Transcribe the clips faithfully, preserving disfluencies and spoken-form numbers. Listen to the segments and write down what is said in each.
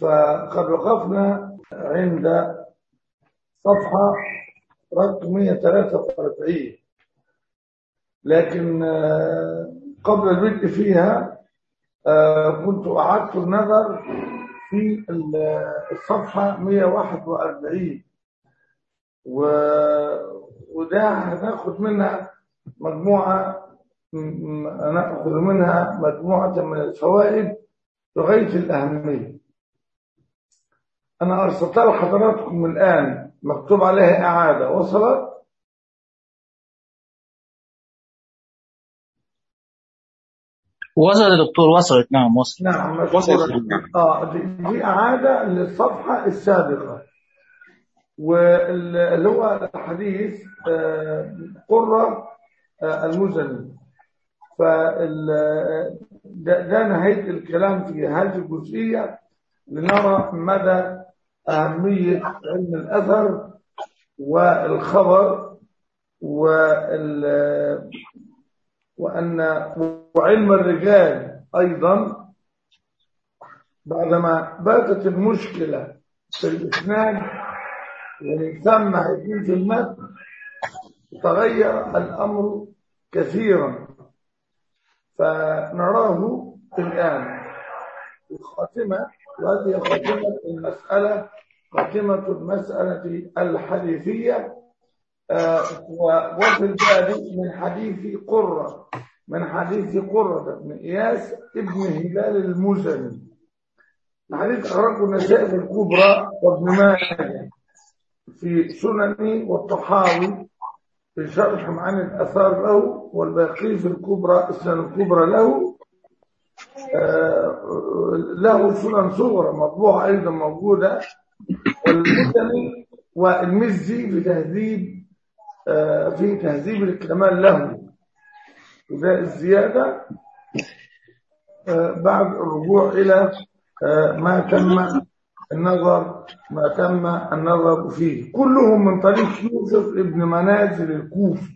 فقد وقفنا عند صفحة رقم مئة وثلاثة وأربعين، لكن قبل البدء فيها كنت أعدت النظر في الصفحة مئة وواحد وأربعين، وده هناخد منها مجموعة نأخذ منها مجموعة من الفوائد لغاية الأهمية. أنا أرسلتها لحضراتكم الآن مكتوب عليها إعادة. وصلت؟ وصلت يا دكتور، وصلت. نعم وصلت. نعم وصلت. آه دي, دي إعادة للصفحة السابقة، واللي هو الحديث آه قرة آه المزني. فال ده, ده نهاية الكلام في هذه الجزئية لنرى مدى أهمية علم الأثر والخبر وال وأن وعلم الرجال أيضا. بعدما باتت المشكلة في الإسناد ومن ثم هيكون في المتن، تغير الأمر كثيرا، فنراه الآن الخاتمة. وهذه خاتمة المسألة، خاتمة المسألة الحديثية. آه وفي الباب من حديث قرة من حديث قرة بن إياس ابن هلال المزني. الحديث أخرجه النسائي في الكبرى وابن ماجه في سنن والطحاوي في شرح معاني الآثار له، والباقي في الكبرى السنن الكبرى له. آه له سنن صغرى مطبوعة أيضا موجودة، والمزني والمزي في تهذيب آه في تهذيب الكمال له، وده الزيادة آه بعد الرجوع إلى آه ما تم النظر ما تم النظر فيه، كلهم من طريق يوسف ابن منازل الكوفي.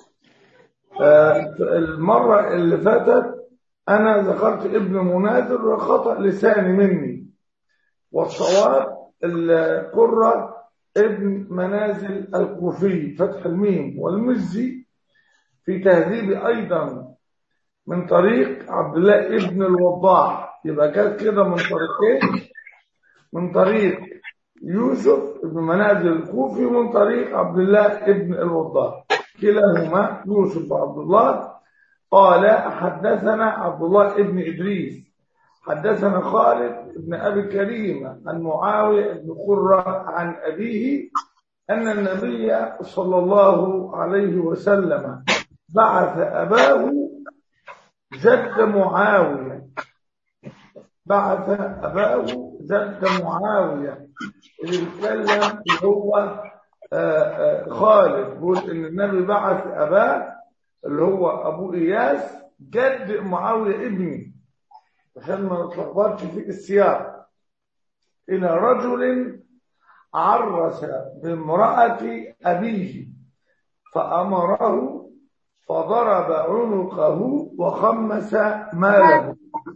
آه المرة اللي فاتت أنا ذكرت ابن منازل وخطأ لساني مني، والصواب القرة ابن منازل الكوفي فتح الميم، والمزي في تهذيب أيضا من طريق عبد الله ابن الوضاح. يبقى كانت كده من طريقين، من طريق يوسف ابن منازل الكوفي ومن طريق عبد الله ابن الوضاح، كلاهما يوسف وعبد الله. قال حدثنا عبد الله ابن إدريس حدثنا خالد ابن أبي كريمة عن معاوية بن قرة عن أبيه أن النبي صلى الله عليه وسلم بعث أباه جد معاوية بعث أباه جد معاوية اللي بيتكلم اللي هو خالد، بيقول إن النبي بعث أباه اللي هو أبو إياس جد معاوية ابني، عشان ما نتلخبطش في السياق، إلى رجل عرس بامرأة أبيه فأمره فضرب عنقه وخمس ماله.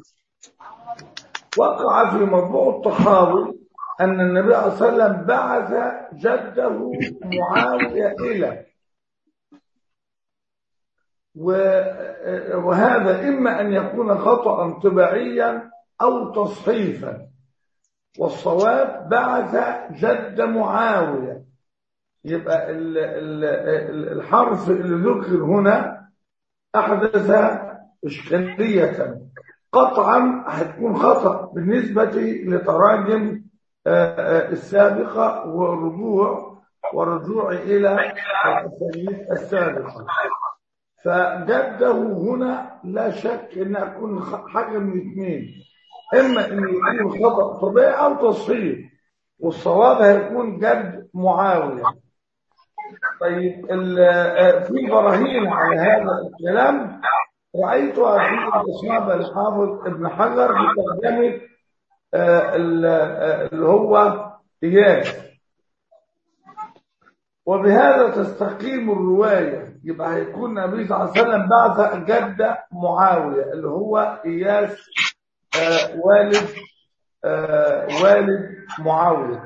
وقع في مطبوع الطحاوي أن النبي صلى الله عليه وسلم بعث جده معاوية إلى، وهذا إما أن يكون خطأ طباعيا أو تصحيفا، والصواب بعث جد معاوية. يبقى الحرف اللي ذكر هنا أحدث إشكالية قطعا، هتكون خطأ بالنسبة لتراجم السابقة والرجوع والرجوع إلى الأسانيد السابقة. فجده هنا لا شك أن يكون حاجة من الاثنين، إما أن يكون خطأ طبيعي أو تصحيح، والصواب هيكون جد معاوية. طيب في براهين على هذا الكلام رأيتها في الإصناف الحافظ ابن حجر في ترجمة اللي هو إياس، وبهذا تستقيم الرواية. يبقى هيكون النبي صلى الله عليه وسلم بعث جد معاوية اللي هو إياس والد آه والد معاوية.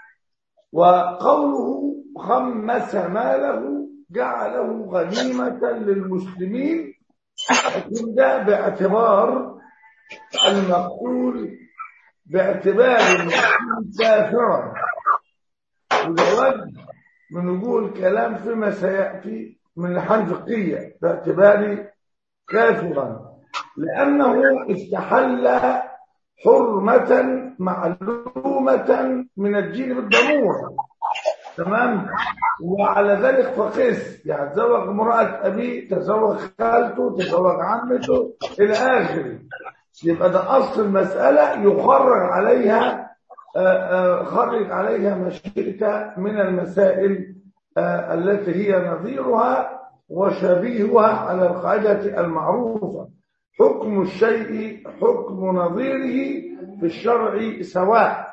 وقوله خمس ماله جعله غنيمة للمسلمين، لكن ده باعتبار المقتول، باعتبار المقتول كافرا، وده وجه من وجوه الكلام فيما سيأتي من الناحية الفقهية، باعتبار كافرا لأنه استحل حرمة معلومة من الدين بالضرورة. تمام. وعلى ذلك فقس، يعني تزوج امرأة أبيه، تزوج خالته، تزوج عمته إلى آخره. يبقى ده أصل المسألة يخرج عليها خرج عليها مشكلة من المسائل التي هي نظيرها وشبيهها على القاعدة المعروفة: حكم الشيء حكم نظيره في الشرع سواء.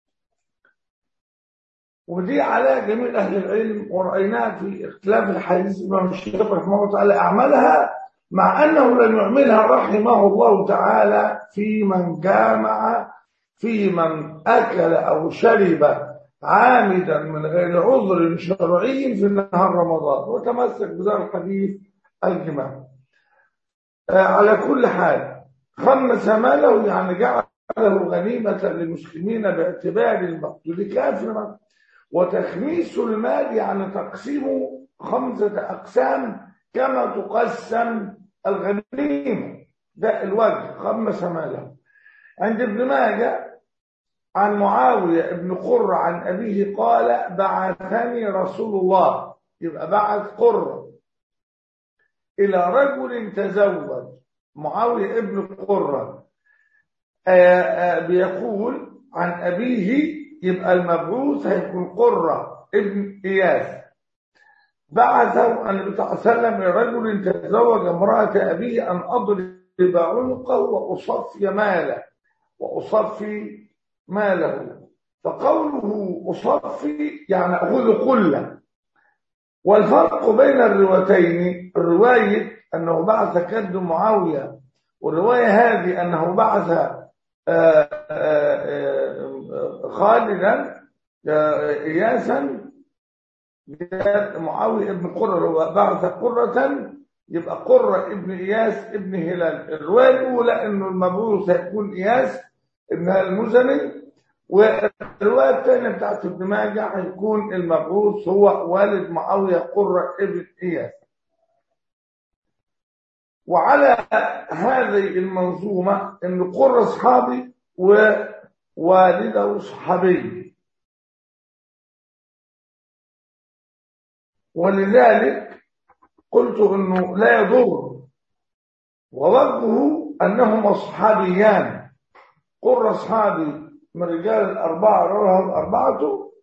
ودي على جميع أهل العلم، ورأيناها في اختلاف الحديث الإمام الشافعي رحمه الله تعالى أعملها، مع أنه لم يعملها رحمه الله تعالى في من جامع، في من أكل أو شرب عامدا من غير عذر شرعي في نهار رمضان، وتمسك بذلك الحديث الجماع. آه على كل حال، خمس ماله يعني جعله غنيمة للمسلمين باعتبار المقتول كافرا. وتخميس المال يعني تقسيمه خمسة أقسام كما تقسم الغنيمة، ده الوجه خمس ماله. عند ابن ماجه عن معاوية ابن قرة عن أبيه قال: بعثني رسول الله، يبقى بعث قرة إلى رجل تزوج. معاوية ابن قرة آآ آآ بيقول عن أبيه، يبقى المبعوث هيكون قرة ابن إياس. بعثه النبي صلى الله عليه وسلم لرجل تزوج امرأة أبيه أن أضرب عنقه وأصفي ماله وأصفي ماله. فقوله أصفي يعني أخذ كله. والفرق بين الروايتين، الرواية أنه بعث كد معاوية، والرواية هذه أنه بعث آآ آآ خالدا إياسا. معاوية ابن قرة بعث قرة، يبقى قرة ابن إياس ابن هلال. الرواية الأولى أنه المبعوث هيكون إياس ابن المزني، والرواية الثانية بتاعت ابن ماجه هيكون المبعوث هو والد معاوية قرة ابن إياس. وعلى هذه المنظومة أن قرة صحابي ووالده صحابي، ولذلك قلت انه لا يضر. ووجهه انهما صحابيان، قرة صحابي من رجال الاربعه رواه الاربعه،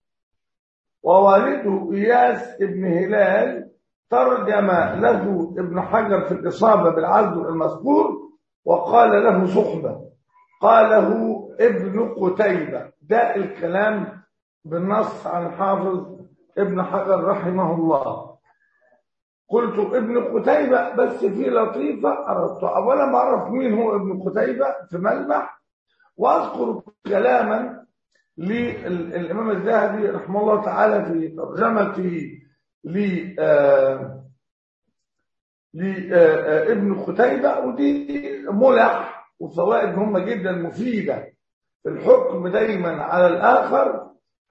ووالده اياس ابن هلال ترجم له ابن حجر في الاصابه بالعزل المذكور وقال له صحبه، قاله ابن قتيبة. ده الكلام بالنص عن حافظ ابن حجر رحمه الله. قلت ابن قتيبة، بس في لطيفة أردت أولا بعرف مين هو ابن قتيبة في ملمح، وأذكر كلاما للإمام الذهبي رحمه الله تعالى في ترجمته لابن قتيبة، ودي ملح وفوائد مهمة جدا مفيدة في الحكم دايما على الآخر،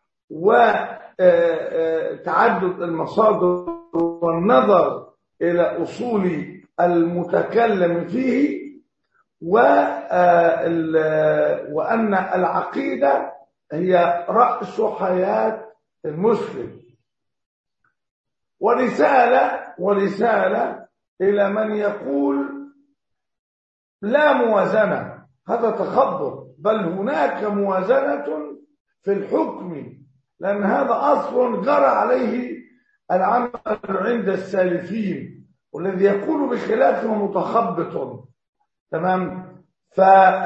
وتعدد المصادر والنظر إلى أصول المتكلم فيه، وأن العقيدة هي رأس حياة المسلم. ورسالة ورسالة إلى من يقول لا موازنة، هذا تخبط، بل هناك موازنة في الحكم، لأن هذا أصل جرى عليه العمل عند السالفين، والذي يقول بخلافه متخبط. تمام. ف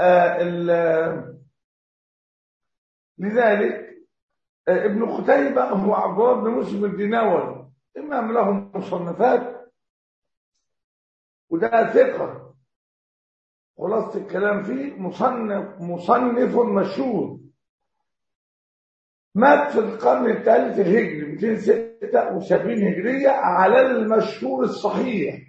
لذلك ابن قتيبة هو عبد الله بن مسلم الديناوري، إمام له مصنفات، وده ثقة، خلاصة الكلام فيه مصنف مصنف مشهور، مات في القرن الثالث الهجري مئتين وستة وسبعين هجرية على المشهور الصحيح.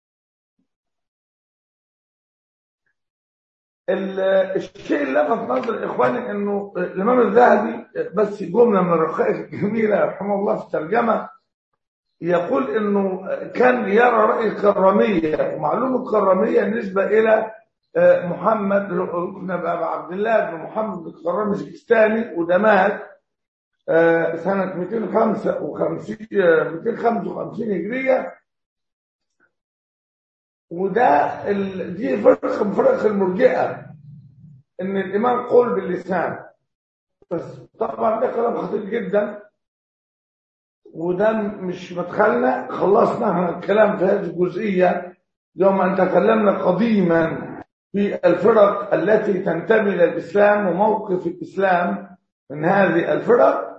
الشيء اللي لفت نظر اخواني انه الامام الذهبي، بس جمله من الرقائق الجميله رحمه الله في الترجمه، يقول انه كان يرى راي الكراميه، ومعلومه الكراميه نسبه الى محمد بن عبد الله بن محمد بن الكرامي السكستاني، وده مات سنه مئتين وخمسة وخمسين مئتين وخمسة وخمسين هجريه. وده ال... دي فرق من فرق المرجئه، ان الايمان قول باللسان بس. طبعا ده كلام خطير جدا، وده مش مدخلنا، خلصنا احنا الكلام في هذه الجزئيه يوم ان تكلمنا قديما في الفرق التي تنتمي الى الاسلام وموقف الاسلام من هذه الفرق.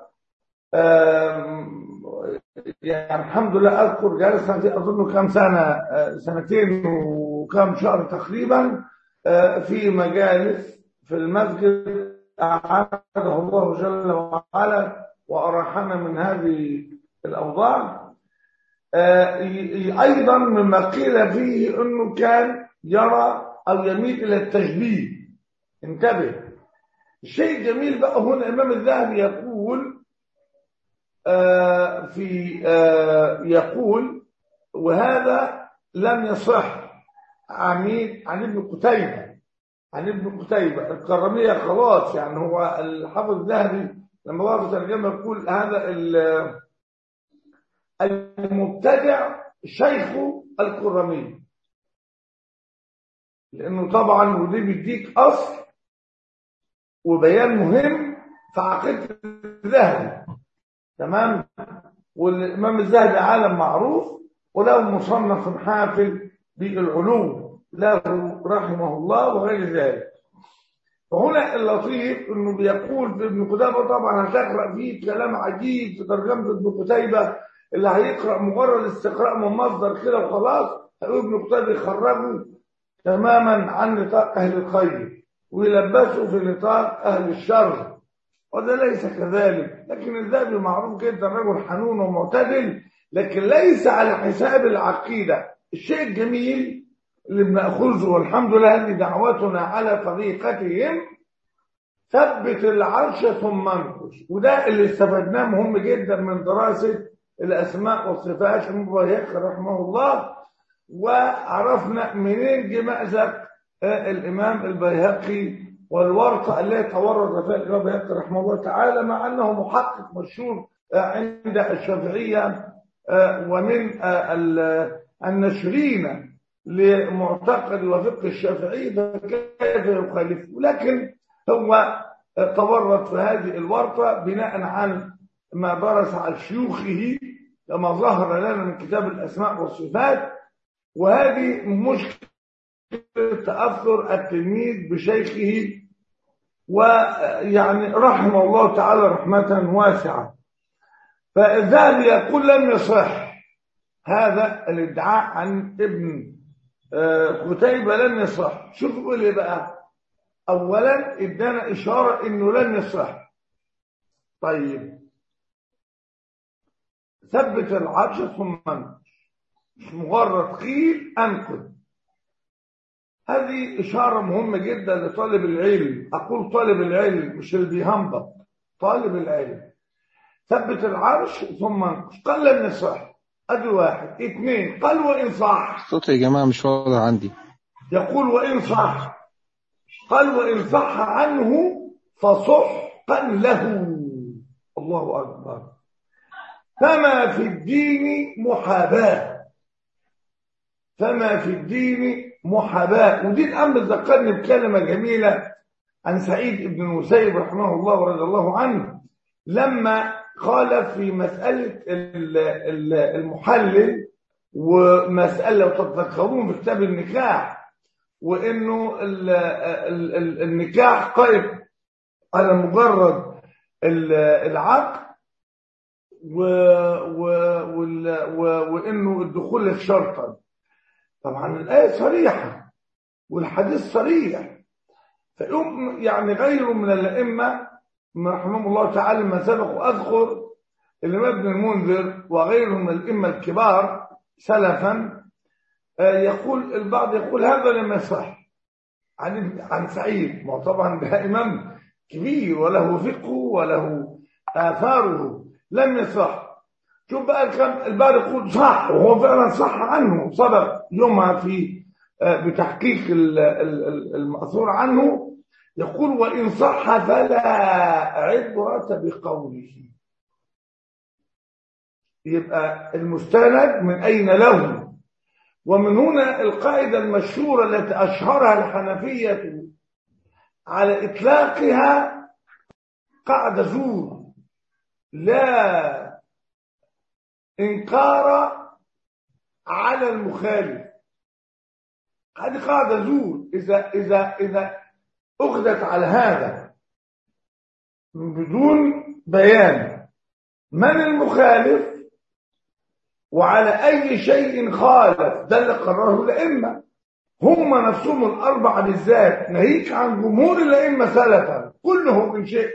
يعني الحمد لله اذكر جلسه اظن كم سنه، سنتين وكم شهر تقريبا، في مجالس في المسجد أعاده الله جل وعلا وأراحنا من هذه الأوضاع. أيضا مما قيل فيه أنه كان يرى أو يميل إلى التشبيه. انتبه، الشيء الجميل بقى هنا الإمام الذهبي يقول في يقول وهذا لم يصح عن عن ابن قتيبة عن ابن قتيبة الكرامية خلاص. يعني هو الحافظ الذهبي لما وقف ترجمة يقول هذا المبتدع شيخ الكرامية، لأنه طبعا ودي بيديك أصل وبيان مهم في عقيدة الذهبي. تمام. والإمام الذهبي عالم معروف وله مصنف حافل بالعلوم له رحمه الله وغير ذلك. فهنا اللطيف انه بيقول في ابن قتيبة، طبعا هتقرا فيه كلام عجيب في ترجمه ابن قتيبة، اللي هيقرا مجرد استقراء من مصدر كده وخلاص هيقول ابن قتيبة يخرجه تماما عن نطاق اهل الخير ويلبسه في نطاق اهل الشر، وده ليس كذلك. لكن الذهبي معروف جدا رجل حنون ومعتدل، لكن ليس على حساب العقيده. الشيء الجميل اللي بناخذه والحمد لله هذه دعوتنا على طريقتهم، ثبت العرش ثم انقش. وده اللي استفدناه مهم جدا من دراسه الاسماء والصفات المبارك رحمه الله، وعرفنا منين جه مأزق الامام البيهقي والورطه التي تورط فيها الامام البيهقي رحمه الله تعالى، مع انه محقق مشهور عند الشافعيه ومن الناشرين لمعتقد وفقه الشافعي، فكيف يخالفه؟ لكن هو تورط في هذه الورطه بناء على ما درس عن شيوخه كما ظهر لنا من كتاب الاسماء والصفات. وهذه مشكله تاثر التلميذ بشيخه، ويعني رحمه الله تعالى رحمه واسعه. فالذهبي يقول لم يصح هذا الادعاء عن ابن قتيبة، لن يصح. شوف يقول ايه بقى. اولا ادانا اشاره انه لن يصح. طيب ثبت العرش ثم انقش، مش مجرد قيل انقذ. هذه اشاره مهمه جدا لطالب العلم. اقول طالب العلم مش اللي بيهنبط، طالب العلم. ثبت العرش ثم انقش، قال لن يصح. ادي واحد. اثنين قال وان صح. صوت يا جماعه مش واضح عندي. يقول وان صح، قال وان صح عنه فصحقا له. الله اكبر. فما في الدين محاباه، فما في الدين محاباه. ودي الامر ذكرني بكلمه جميله عن سعيد بن المسيب رحمه الله ورضي الله عنه، لما قال في مساله المحلل ومساله تتذكرون في كتاب النكاح، وانه النكاح قائم على مجرد العقد و و وانه الدخول لك شرطا. طبعا الايه صريحه والحديث صريح. فيوم يعني غيره من الأئمة رحمهم الله تعالى ما سبق، وأذكر الإمام ابن المنذر وغيرهم من الأئمة الكبار سلفا يقول البعض يقول هذا لم يصح عن عن سعيد، ما طبعا ده إمام كبير وله فقه وله آثاره، لم يصح. شوف بقى الكلام البعض يقول صح، وهو فعلا صح عنه، صدق يومها في بتحقيق المأثور عنه، يقول وإن صح فلا عبرة بقوله. يبقى المستند من أين له؟ ومن هنا القاعدة المشهورة التي أشهرها الحنفية على إطلاقها قاعدة زور لا إنكار على المخالف. هذه قاعدة زور إذا إذا إذا أخذت على هذا بدون بيان من المخالف وعلى أي شيء خالف، ده اللي قرره الأئمة هم نفسهم الأربعة بالذات، ناهيك عن جمهور الأئمة سلفا كلهم من شيء،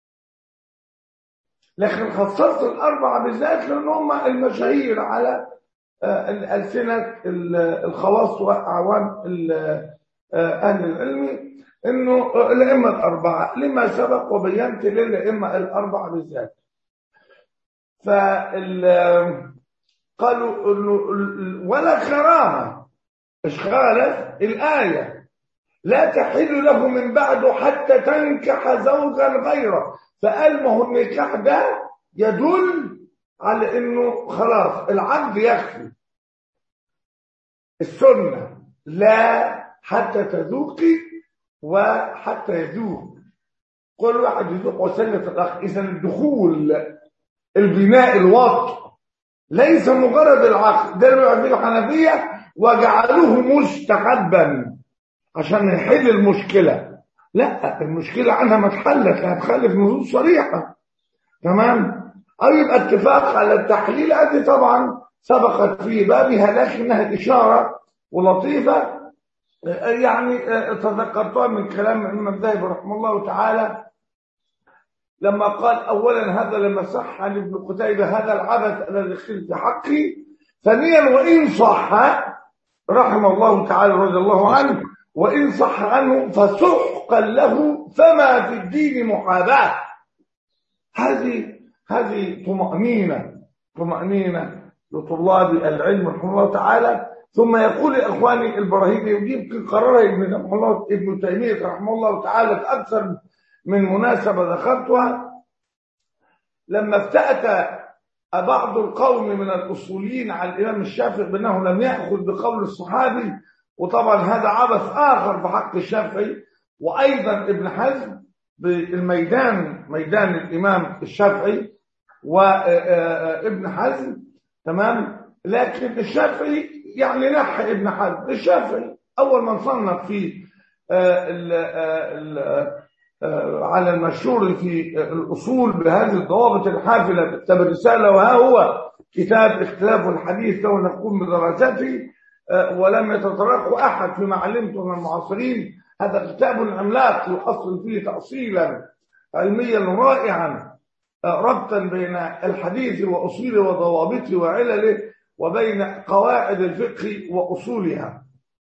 لكن خصصت الأربعة بالذات لأن هم المشاهير على الألسنة الخواص وأعوان أهل العلم، إنه الأئمة الأربعة لما سبق وبينت للأئمة الأربعة بالذات. فال قالوا ولا كرامة إشغالة الآية لا تحل له من بعده حتى تنكح زوجا غيره، فقال ما هو النكاح ده يدل على انه خلاص العقد يكفي. السنة لا حتى تذوقي وحتى يذوق، كل واحد يذوق وسلة الأخ. إذا الدخول البناء الوطء ليس مجرد العقد، ده اللي بيعمله الحنفية وجعلوه مستحبا عشان يحل المشكلة. لا، المشكلة عنها ما اتحلت، هتخلف نصوص صريحة تمام. أو يبقى اتفاق على التحليل، هذه طبعا سبقت في بابها لكنها إشارة ولطيفة يعني تذكرتها من كلام الإمام الذهبي رحمه الله تعالى لما قال أولا هذا لما صح عن ابن قتيبة هذا العبث الذي خل في حقي، ثانيا وإن صح رحمه الله تعالى رضي الله عنه وإن صح عنه فسحقا له فما في الدين محاباة. هذه هذه طمأنينة طمأنينة لطلاب العلم رحمه الله تعالى. ثم يقول إخواني البراهيم يمكن قررها ابن الله ابن تيمية رحمه الله تعالى في أكثر من مناسبة ذكرتها، لما افتأت بعض القوم من الأصوليين على الإمام الشافعي بأنه لم يأخذ بقول الصحابي، وطبعا هذا عبث آخر في حق الشافعي، وأيضا ابن حزم بالميدان ميدان الإمام الشافعي وابن حزم تمام. لكن الشافعي يعني نحى ابن حزم، الشافعي أول من صنف في ال ال على المشهور في الأصول بهذه الضوابط الحافلة بالتب الرسالة، وها هو كتاب اختلاف الحديث لو نقوم بدراسته، ولم يتطرق أحد فيما علمته من المعاصرين. هذا كتاب عملاق يؤصل فيه تأصيلا علميا رائعا ربطا بين الحديث وأصوله وضوابطه وعلله وبين قواعد الفقه وأصولها.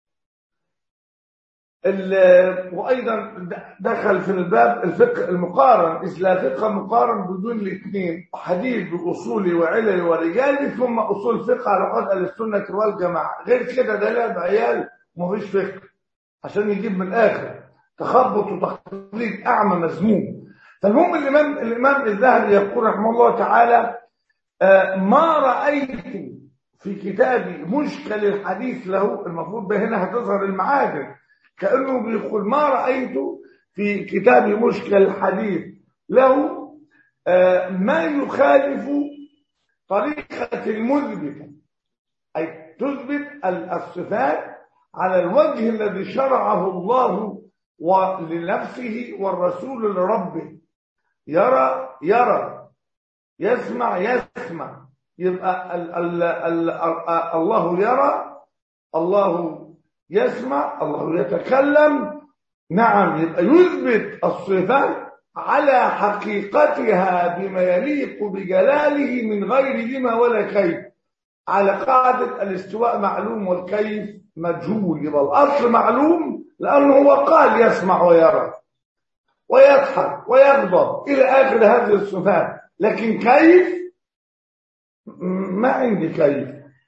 وأيضا دخل في الباب الفقه المقارن، إذ لا فقه مقارن بدون الاثنين، حديث بأصول وعلل ورجال ثم أصول فقه على قد أهل السنة والجماعة. غير كده ده لعب عيال ومفيش فقه عشان يجيب من الآخر تخبط وتخليط أعمى مذموم. فالمهم الإمام الإمام الذهبي يقول رحمه الله تعالى آه ما رأيت في كتابي مشكل الحديث له، المفروض هنا هتظهر المعادن، كأنه بيقول ما رأيت في كتاب مشكل الحديث له ما يخالف طريقة المثبتة، أي تثبت الصفات على الوجه الذي شرعه الله ولنفسه والرسول لربه. يرى يرى، يسمع يسمع، يبقى ال ال ال الله يرى، الله يسمع، الله يتكلم. نعم، يبقى يثبت الصفات على حقيقتها بما يليق بجلاله من غير لما ولا كيف، على قاعدة الاستواء معلوم والكيف مجهول. يبقى الأصل معلوم لأنه هو قال يسمع ويرى ويضحك ويغضب إلى آخر هذه الصفات، لكن كيف ما عندي كيف،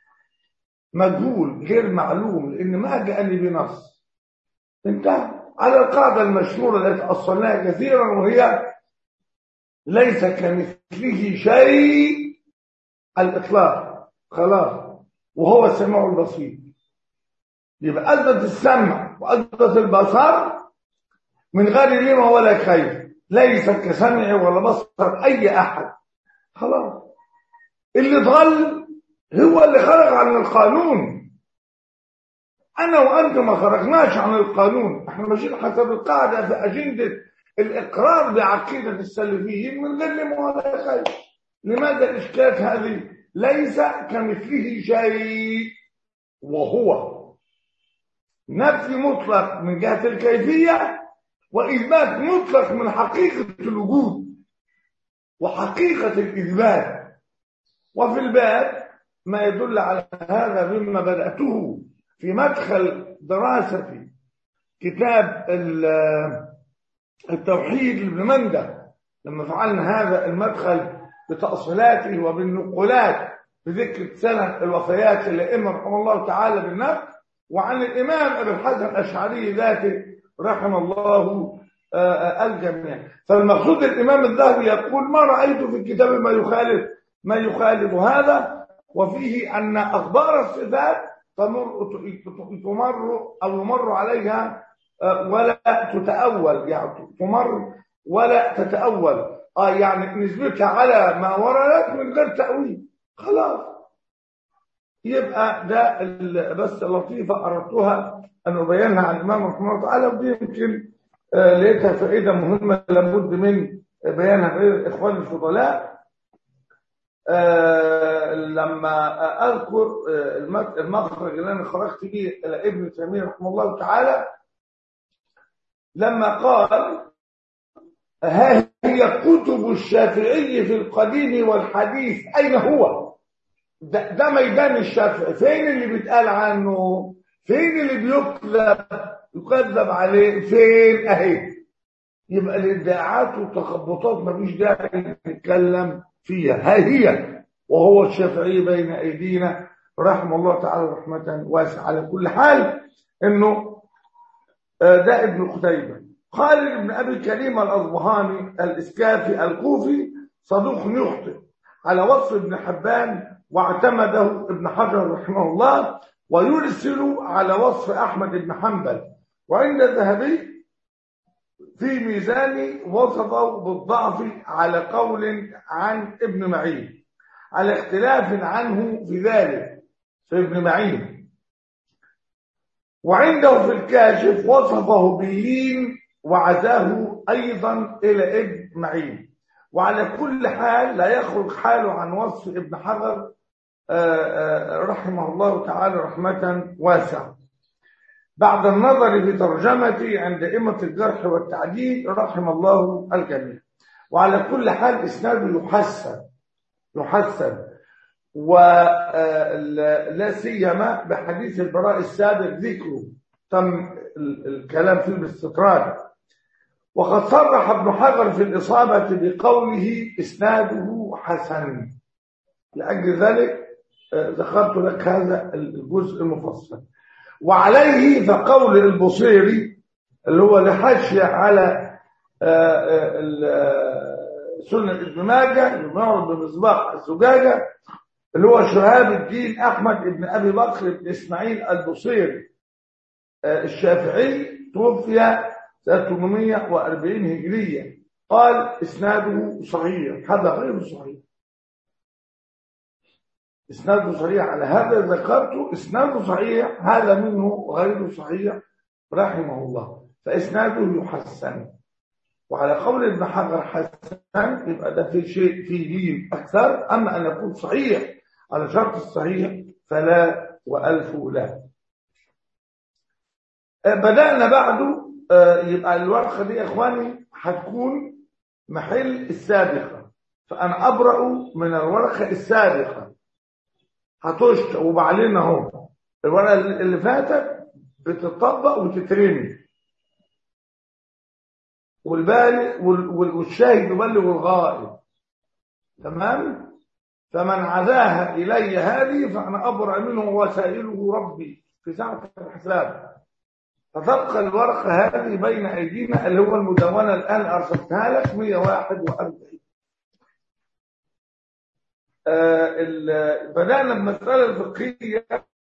مجهول غير معلوم، لأن ما جاءني بنص. انتهى على القاعدة المشهورة التي أصلناها كثيرا، وهي ليس كمثله شيء الإطلاق، خلاص، وهو السميع البصير. يبقى أثبت السمع وأثبت البصر من غير لما ولا كيف، ليس كسمع ولا بصر أي أحد. خلاص، اللي ضل هو اللي خرج عن القانون. أنا وأنت ما خرجناش عن القانون، احنا ماشيين حسب القاعدة في أجندة الإقرار بعقيدة السلفيين من غير لما ولا كيف. لماذا الإشكالات هذه؟ ليس كمثله شيء، وهو نفي مطلق من جهة الكيفية، وإثبات مطلق من حقيقة الوجود وحقيقة الإثبات. وفي الباب ما يدل على هذا مما بدأته في مدخل دراسة كتاب التوحيد لابن مندة، لما فعلنا هذا المدخل بتأصيلاته وبالنقولات بذكر سنة الوفيات الأئمة رحمه الله تعالى بالنقل، وعن الإمام أبي الحسن الأشعري ذاته رحم الله الجميع. فالمقصود الإمام الذهبي يقول: ما رأيت في الكتاب ما يخالف ما يخالف هذا، وفيه أن أخبار الصفات تمر تمر أو يمر عليها ولا تتأول، يعني تمر ولا تتأول، اه يعني نسبتها على ما وردت من غير تأويل. خلاص، يبقى ده بس لطيفة أردتها أن أبينها عن الإمام رحمه الله تعالى، ودي يمكن آه لقيتها فائدة مهمة لابد من بيانها غير الإخوان الفضلاء. آه لما أذكر آه المخرج اللي أنا خرجت به إلى ابن تيمية رحمه الله تعالى، لما قال: ها هي كتب الشافعي في القديم والحديث، أين هو؟ ده, ده ميدان الشافعي، فين اللي بيتقال عنه؟ فين اللي بيكذب يكذب عليه؟ فين؟ اهي. يبقى الادعاءات والتخبطات مفيش داعي نتكلم فيها، ها هي، وهو الشافعي بين ايدينا رحمه الله تعالى رحمه واسعه. على كل حال انه ده ابن قتيبة. خالد بن ابي كريم الاصبهاني الاسكافي الكوفي صدوق يخطئ على وصف ابن حبان، واعتمده ابن حجر رحمه الله، ويرسل على وصف أحمد بن حنبل. وعند الذهبي في ميزان وصفه بالضعف على قول عن ابن معين، على اختلاف عنه في ذلك في ابن معين. وعنده في الكاشف وصفه باللين وعزاه أيضا إلى ابن معين. وعلى كل حال لا يخرج حاله عن وصف ابن حجر رحمه الله تعالى رحمة واسعة، بعد النظر في ترجمتي عند أئمة الجرح والتعديل رحم الله الجميع. وعلى كل حال إسناده يحسن يحسن ولا سيما بحديث البراء السابق ذكره تم الكلام فيه باستطراد. وقد صرح ابن حجر في الإصابة بقوله إسناده حسن، لأجل ذلك ذكرت لك هذا الجزء المفصل. وعليه فقول البصيري اللي هو لحاشية على سنة ابن ماجه المعرض بمصباح الزجاجة، اللي هو شهاب الدين أحمد بن أبي بكر بن إسماعيل البصيري الشافعي، توفي سنة ثمانمائة وأربعين هجرية، قال إسناده صحيح. هذا غير صحيح، إسناده صحيح على هذا ذكرته، إسناده صحيح، هذا منه غير صحيح رحمه الله، فإسناده يحسن. وعلى قول ابن حجر حسن يبقى ده في شيء فيه لين أكثر، أما أن يكون صحيح على شرط الصحيح فلا وألف لا. بدأنا بعده. آه، يبقى الورقة دي يا إخواني هتكون محل السابقة، فأنا أبرأ من الورقة السابقة هتشت وبعلينا اهو الورقة اللي فاتت بتطبق وتترمي، والبالغ والشاهد يبلغ الغائب. تمام؟ فمن عزاها إلي هذه فأنا أبرأ منه وسائله ربي في ساعة الحساب. فتبقى الورقة هذه بين أيدينا اللي هو المدونة الآن أرسلتها لك مئة وواحد وأربعين. آه بدأنا بمسألة الفقهية.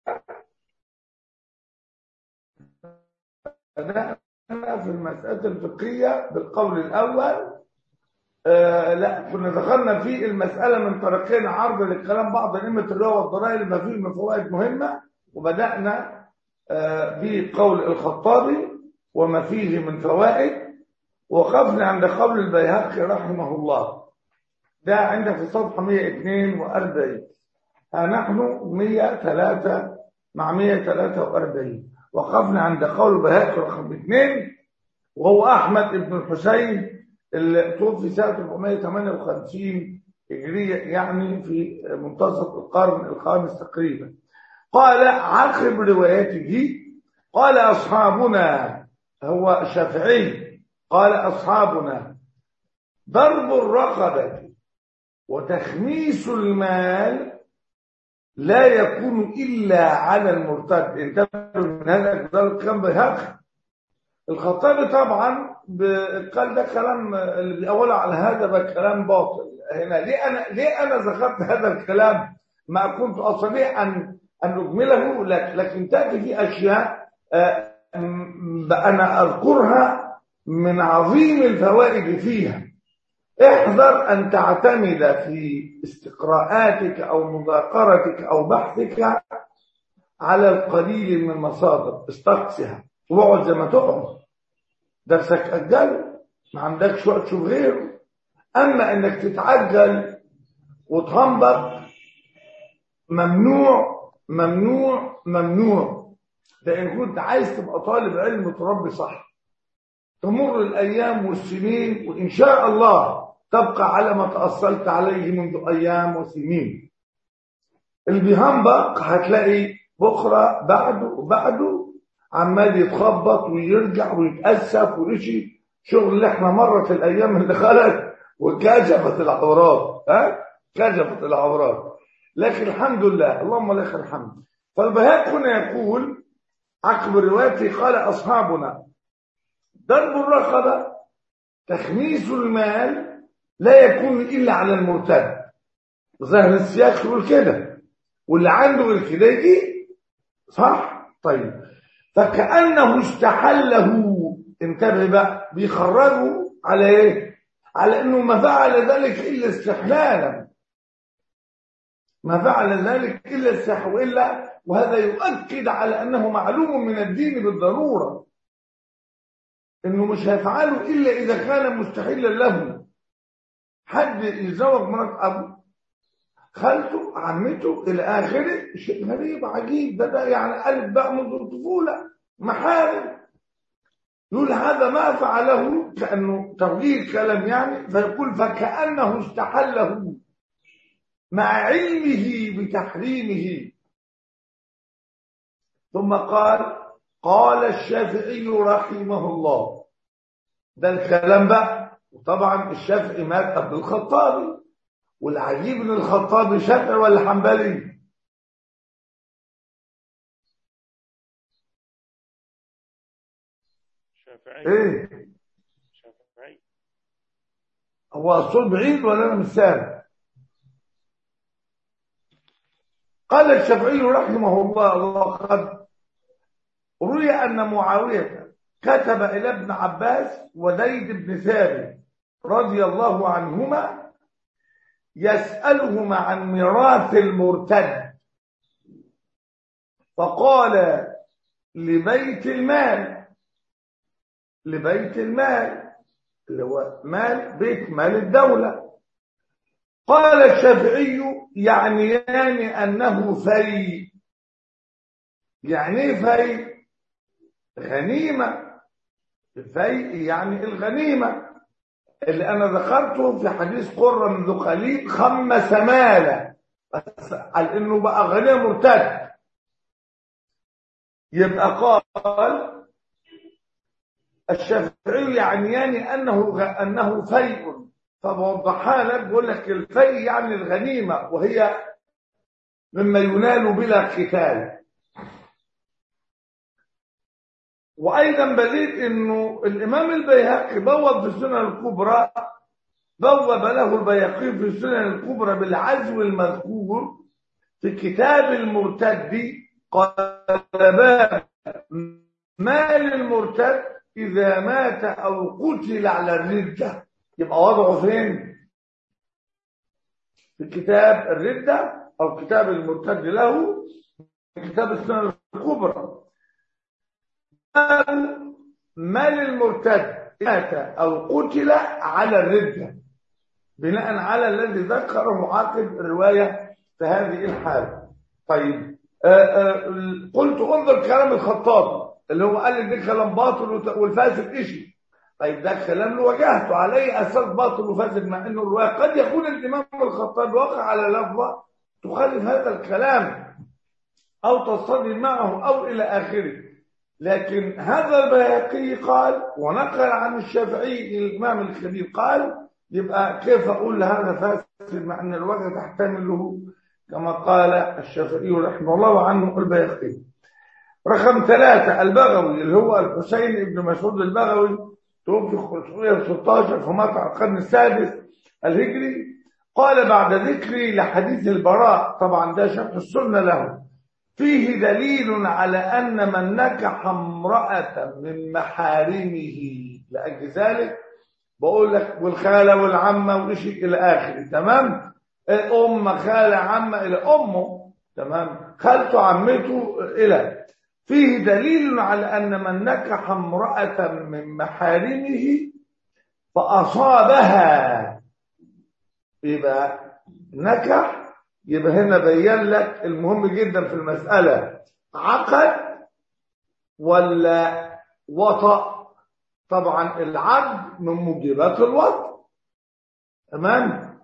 بدأنا في المسألة الفقهية بالقول الأول. آه لا كنا دخلنا في المسألة من طريقين عرض للكلام بعض أئمة الرواية والضرائب ما فيه من فوائد مهمة، وبدأنا آه بقول الخطابي وما فيه من فوائد، وقفنا عند قول البيهقي رحمه الله، ده عندك في صفحة مئة واثنين وأربعين. ها نحن مئة وثلاثة مع مئة وثلاثة وأربعين. وقفنا عند قول البيهقي رقم اثنين، وهو أحمد بن الحسين اللي توفي سنة أربعمئة وثمانية وخمسين هجرية، يعني في منتصف القرن الخامس تقريبا. قال عقب روايته قال أصحابنا، هو شافعي، قال أصحابنا ضرب الرقبة وتخميس المال لا يكون إلا على المرتد. انتبهوا من هذا الكلام بيهقي. الخطابي طبعا قال ده كلام اللي بيقول على هذا ده كلام باطل. هنا ليه انا ليه انا ذكرت هذا الكلام؟ ما كنت استطيع ان ان اجمله لك، لكن تاتي في اشياء انا اذكرها من عظيم الفوائد فيها. احذر ان تعتمد في استقراءاتك او مذاكرتك او بحثك على القليل من المصادر، استقصها واقعد زي ما تقعد، درسك أجله، ما عندكش وقت تشوف غيره. أما إنك تتعجل وتهنبط ممنوع ممنوع ممنوع. ده إن كنت عايز تبقى طالب علم وتربي صح. تمر الأيام والسنين وإن شاء الله تبقى على ما تأصلت عليه منذ أيام وسنين. اللي بيهنبط هتلاقي بكرة بعده وبعده عمال يتخبط ويرجع ويتأسف ويشي شغل اللي احنا مرت الايام اللي خلت وكشفت العورات. ها كشفت العورات، لكن الحمد لله اللهم لك الحمد. فالبيهقي هنا يقول عقب روايته قال اصحابنا ضرب الرقبه تخميس المال لا يكون الا على المرتد. ظاهر السياق يقول كده، واللي عنده الكده يجي صح. طيب فكأنه استحله. انتبه بقى، بيخرجوا على ايه؟ على انه ما فعل ذلك الا استحلالا، ما فعل ذلك الا استحلالا، الا وهذا يؤكد على انه معلوم من الدين بالضروره انه مش هيفعله الا اذا كان مستحيلا له. حد يزوج مرات ابوه، خالته، عمته الى اخره، شيء غريب عجيب. ده, ده يعني الف بقى منذ الطفوله محارم، يقول هذا ما فعله كانه تغيير كلام يعني، فيقول فكانه استحله مع علمه بتحريمه. ثم قال قال الشافعي رحمه الله. ده الكلام بقى. وطبعا الشافعي مات قبل الخطابي، والعجيب ان الخطابي شافعي ولا حنبلي؟ شافعي. ايه شافعي. هو الصوت بعيد ولا انا مش سامع؟ قال الشافعي رحمه الله وقد روي ان معاويه كتب الى ابن عباس وزيد بن ثابت رضي الله عنهما يسألهما عن ميراث المرتد، فقال لبيت المال، لبيت المال اللي هو مال بيت مال الدولة. قال الشافعي يعنيان أنه في. يعني ايه في؟ غنيمة. الفيء يعني الغنيمة اللي أنا ذكرته في حديث قرة من ذو خليل خمس مالا، بس قال إنه بقى غنيمة مرتد. يبقى قال الشافعي يعنيان أنه أنه فيء، فبوضحها لك بقول لك الفيء يعني الغنيمة، وهي مما ينال بلا قتال. وأيضا بديت إنه الإمام البيهقي بوب في السنن الكبرى، بوب له البيهقي في السنن الكبرى بالعزو المذكور في كتاب المرتد، قال باب مال المرتد إذا مات أو قتل على الردة. يبقى وضعه فين؟ في كتاب الردة أو كتاب المرتد له كتاب السنن الكبرى. مال المرتد مات أو قتل على الردة بناء على الذي ذكره عاقب الرواية في هذه الحالة. طيب آآ آآ قلت انظر كلام الخطابي اللي هو قال لي ده كلام باطل والفاسد إشي. طيب ده كلام اللي وجهته على أي أساس باطل وفاسد، مع إنه الرواية قد يكون الإمام الخطابي وقع على لفظة تخالف هذا الكلام أو تصطدم معه أو إلى آخره. لكن هذا البيهقي قال ونقل عن الشافعي الإمام الكبير قال، يبقى كيف أقول هذا فاسد مع أن الوجه تحتمله كما قال الشافعي رحمه الله وعنه البيهقي. رقم ثلاثة البغوي اللي هو الحسين بن مسعود البغوي، توفي خمسمائة وستة عشر في مطلع القرن السادس الهجري. قال بعد ذكري لحديث البراء، طبعا ده شرح السنة له، فيه دليل على أن من نكح امرأة من محارمه، لأجل ذلك بقول لك والخالة والعمة وشيء إلى آخره، تمام؟ أم خالة عمة إلى أمه، تمام؟ خالته عمته إلى. فيه دليل على أن من نكح امرأة من محارمه فأصابها، يبقى نكح، يبقى هنا بين لك المهم جدا في المسألة عقد ولا وطأ. طبعا العقد من موجبات الوطأ، تمام؟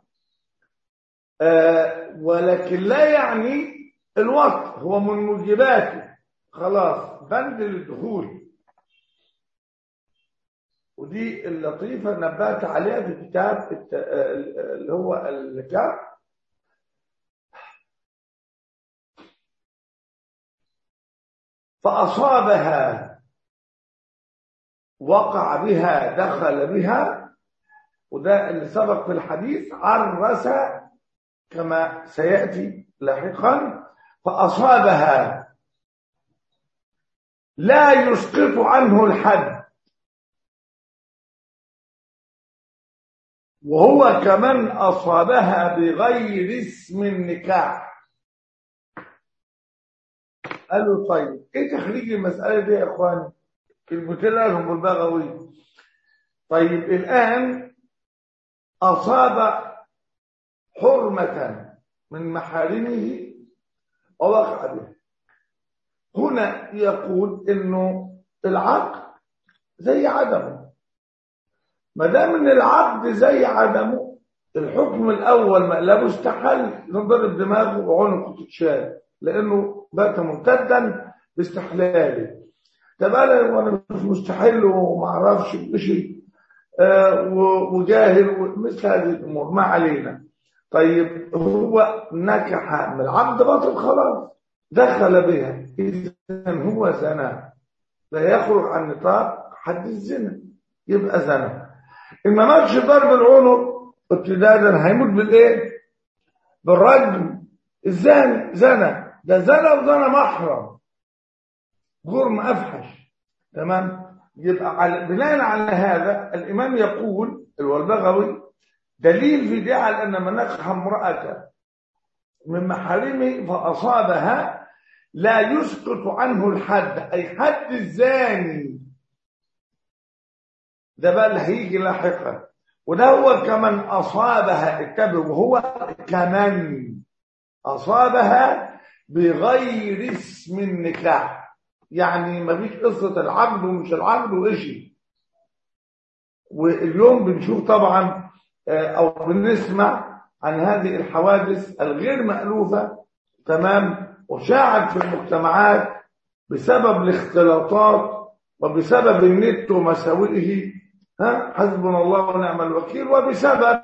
آه ولكن لا يعني الوطأ هو من موجباته، خلاص بند الدخول. ودي اللطيفة نبهت عليها في كتاب اللي هو النكاح. فأصابها وقع بها دخل بها، وده اللي سبق في الحديث عرس كما سيأتي لاحقا. فأصابها لا يسقط عنه الحد، وهو كمن أصابها بغير اسم النكاح. قالوا طيب ايه تخريج المسألة دي يا اخواني؟ كلمتين لهم بالبغوي. طيب الآن أصاب حرمة من محارمه ووقع بها، هنا يقول انه العقد زي عدمه. ما دام ان العقد زي عدمه، الحكم الاول مقلبه استحل، نضرب دماغه وعنقه تتشال لانه بات ممتدا باستحلاله. طب انا وانا مش مستحل وما اعرفش شيء آه وجاهل ومثل هذه الامور ما علينا. طيب هو نكح من العقد باطل خلاص، دخل بها، اذا هو زنا لا يخرج عن نطاق حد الزنا، يبقى زنا. ان ما ماتش ضرب العنق ابتداء هيموت بالايه؟ بالرجم. الزاني زنا، ده زنا وزنا محرم، جرم افحش، تمام؟ يبقى على بناء على هذا الامام يقول البغوي دليل في دي على ان من نكح امرأة من محارمه فاصابها لا يسقط عنه الحد، اي حد الزاني ده بقى اللي هيجي لاحقا. وده هو كمن اصابها، انتبه، وهو كمن اصابها بغير اسم النكاح. يعني مفيش قصة العقد ومش العقد وإشي. واليوم بنشوف طبعا أو بنسمع عن هذه الحوادث الغير مألوفة، تمام، وشاعت في المجتمعات بسبب الاختلاطات وبسبب النت ومساوئه، ها، حسبنا الله ونعم الوكيل، وبسبب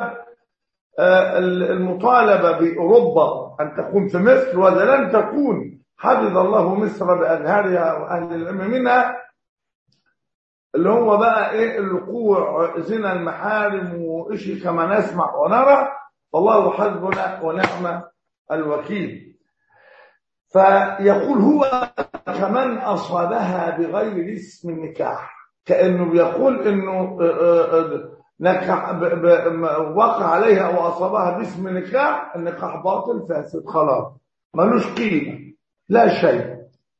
المطالبة بأوروبا أن تكون في مصر، وإذا لن تكون حفظ الله مصر بأزهارها وأهل العلم منها، اللي هو بقى إيه الوقوع زنا المحارم وإشي كما نسمع ونرى، فالله حسبنا ونعم الوكيل. فيقول هو كمن أصابها بغير اسم النكاح، كأنه بيقول إنه نكح وقع عليها وأصابها باسم نكاح، النكاح باطل فاسد خلاص ملوش قيمة لا شيء.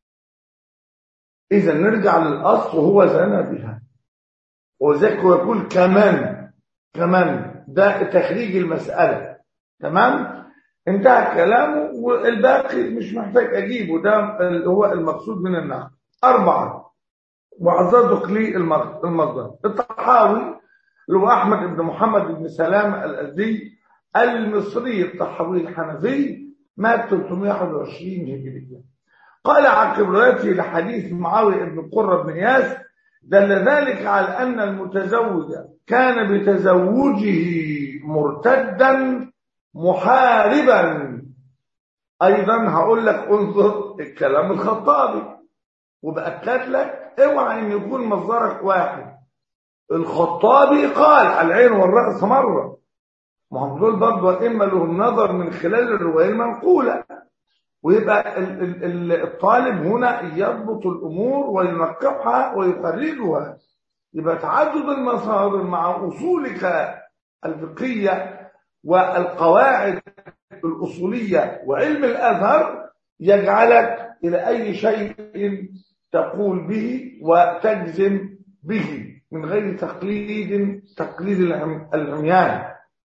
إذا نرجع للأصل وهو زنا بها، وذلك يقول كمان كمان ده تخريج المسألة، تمام، انتهى كلامه والباقي مش محتاج أجيبه، ده اللي هو المقصود من النقد. أربعة، وعززك لي المصدر الطحاوي اللي هو أحمد بن محمد بن سلام الأزدي المصري الطحاوي الحنفي، مات ثلاثمائة وواحد وعشرين هجرية. قال عن روايته لحديث معاوية بن قرة بن إياس: دل ذلك على أن المتزوج كان بتزوجه مرتدا محاربا. أيضا هقول لك انظر الكلام الخطابي، وبأكد لك اوعى ان يكون مصدرك واحد. الخطابي قال على العين والرأس مرة، ما هم دول برضه إما لهم نظر من خلال الرواية المنقولة، ويبقى الطالب هنا يضبط الأمور وينقحها ويخرجها. يبقى تعدد المصادر مع أصولك الفقهية والقواعد الأصولية وعلم الأثر يجعلك إلى أي شيء تقول به وتجزم به من غير تقليد تقليد العميان.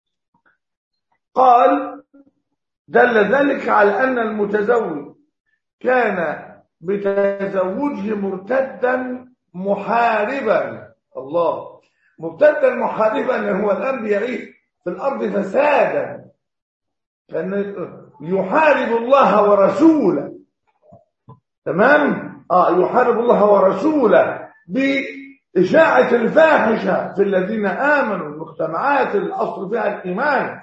قال: دل ذلك على أن المتزوج كان بتزوجه مرتدا محاربا. الله، مرتدا محاربا هو الآن بيعيش في الأرض فسادا، كان يحارب الله ورسوله، تمام، اه يحارب الله ورسوله بإشاعة الفاحشة في الذين آمنوا، المجتمعات الأصل فيها الإيمان.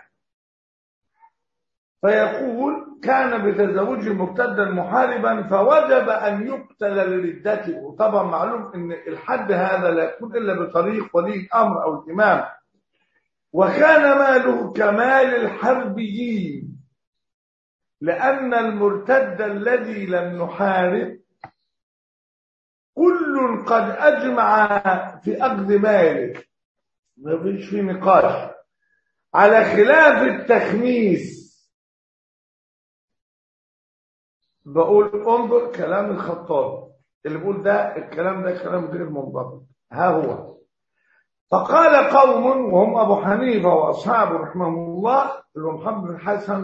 فيقول كان بتزوجه مرتدا محاربا فوجب أن يقتل لردته. وطبعا معلوم أن الحد هذا لا يكون إلا بطريق ولي الأمر أو الإمام. وكان ماله كمال الحربيين، لأن المرتد الذي لم نحارب كل قد أجمع في أخذ ماله، ما فيش فيه نقاش، على خلاف التخميس. بقول انظر كلام الخطاب اللي بيقول ده الكلام ده كلام غير منضبط. ها هو: فقال قوم وهم أبو حنيفة وأصحابه رحمهم الله، اللي هو محمد بن حسن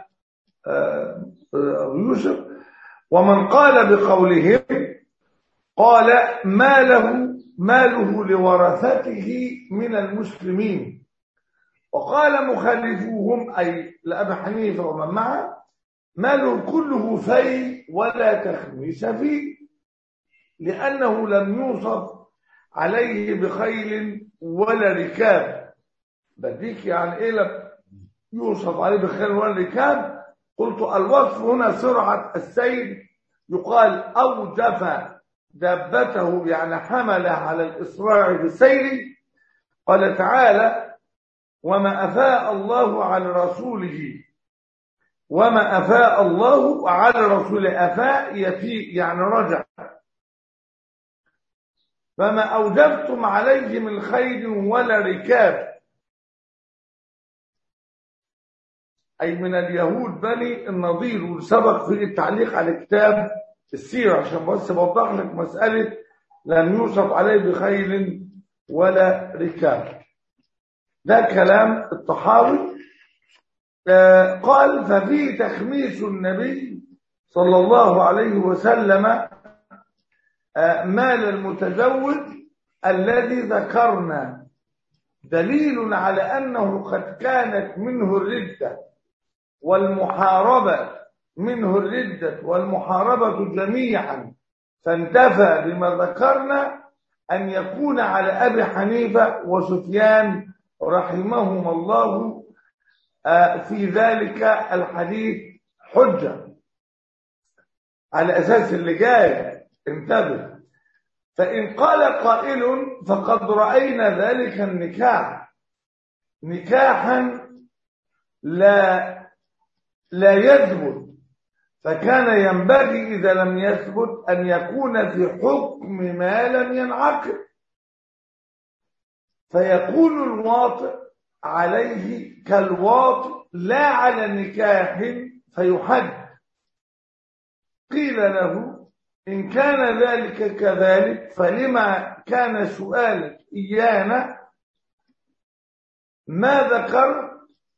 ويوسف، ومن قال بقولهم قال ماله ماله لورثته من المسلمين. وقال مخالفوهم أي لأبي حنيفة ومن معه ماله كله في ولا تخميس فيه، لأنه لم يوصف عليه بخيل ولا ركاب. بديك يعني إيه لم يوصف عليه بخيل ولا ركاب؟ قلت الوصف هنا سرعة السير، يقال أوجف دابته يعني حمل على الإسراع بالسير. قال تعالى: وما أفاء الله على رسوله، وما أفاء الله على رسوله، أفاء يفيء يعني رجع. فما أوجبتم عليه من خيل ولا ركاب، أي من اليهود بني النضير. وسبق في التعليق على كتاب السيرة عشان بس بوضح لك مسألة لم يوصف عليه بخيل ولا ركاب. ده كلام الطحاوي. آه قال: ففي تخميس النبي صلى الله عليه وسلم مال المتزوج الذي ذكرنا دليل على أنه قد كانت منه الردة والمحاربة منه الردة والمحاربة جميعا، فانتفى بما ذكرنا أن يكون على أبي حنيفة وسفيان رحمهما الله في ذلك الحديث حجة على أساس اللي جاي. انتبه. فإن قال قائل فقد رأينا ذلك النكاح نكاحا لا لا يثبت، فكان ينبغي إذا لم يثبت أن يكون في حكم ما لم ينعقد، فيكون الواطئ عليه كالواطئ لا على نكاح فيحد. قيل له إن كان ذلك كذلك فلما كان سؤالك إيانا ما ذكر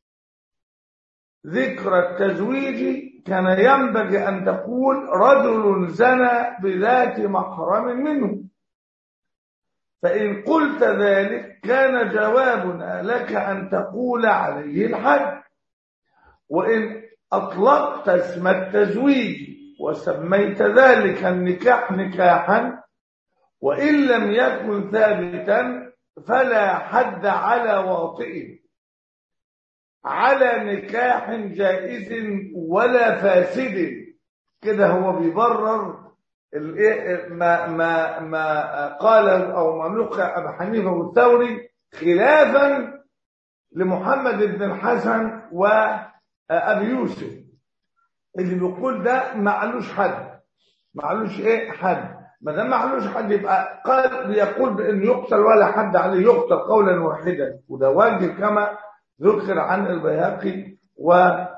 ذكر التزويج؟ كان ينبغي أن تقول رجل زنى بذات محرم منه. فإن قلت ذلك كان جوابنا لك أن تقول عليه الحد. وإن أطلقت اسم التزويج وسميت ذلك النكاح نكاحا وإن لم يكن ثابتا فلا حد على واطئه على نكاح جائز ولا فاسد. كده هو بيبرر ما ما ما قال او ما نقل ابو حنيفه والثوري خلافا لمحمد بن الحسن وابي يوسف اللي بيقول ده معلوش حد، معلوش ايه حد. ما دام معلوش حد يبقى قال بيقول بان يقتل ولا حد عليه، يقتل قولا واحدا، وده واجب كما ذكر عن البيهقي. وقال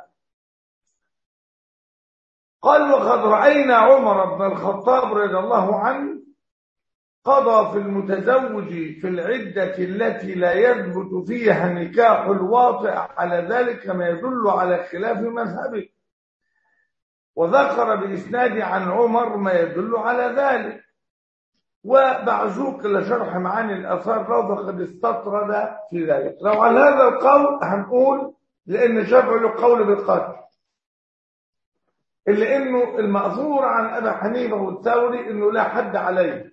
وقد رأينا عمر بن الخطاب رضي الله عنه قضى في المتزوج في العدة التي لا يثبت فيها نكاح الواطئ على ذلك ما يدل على خلاف مذهبه، وذكر بإسناد عن عمر ما يدل على ذلك. وبعزوك لشرح معاني الآثار لو فقد استطرد في ذلك. لو على هذا القول هنقول لأن شرع له قول بالقتل، إلا إنه المأثور عن أبي حنيفة والثوري إنه لا حد عليه.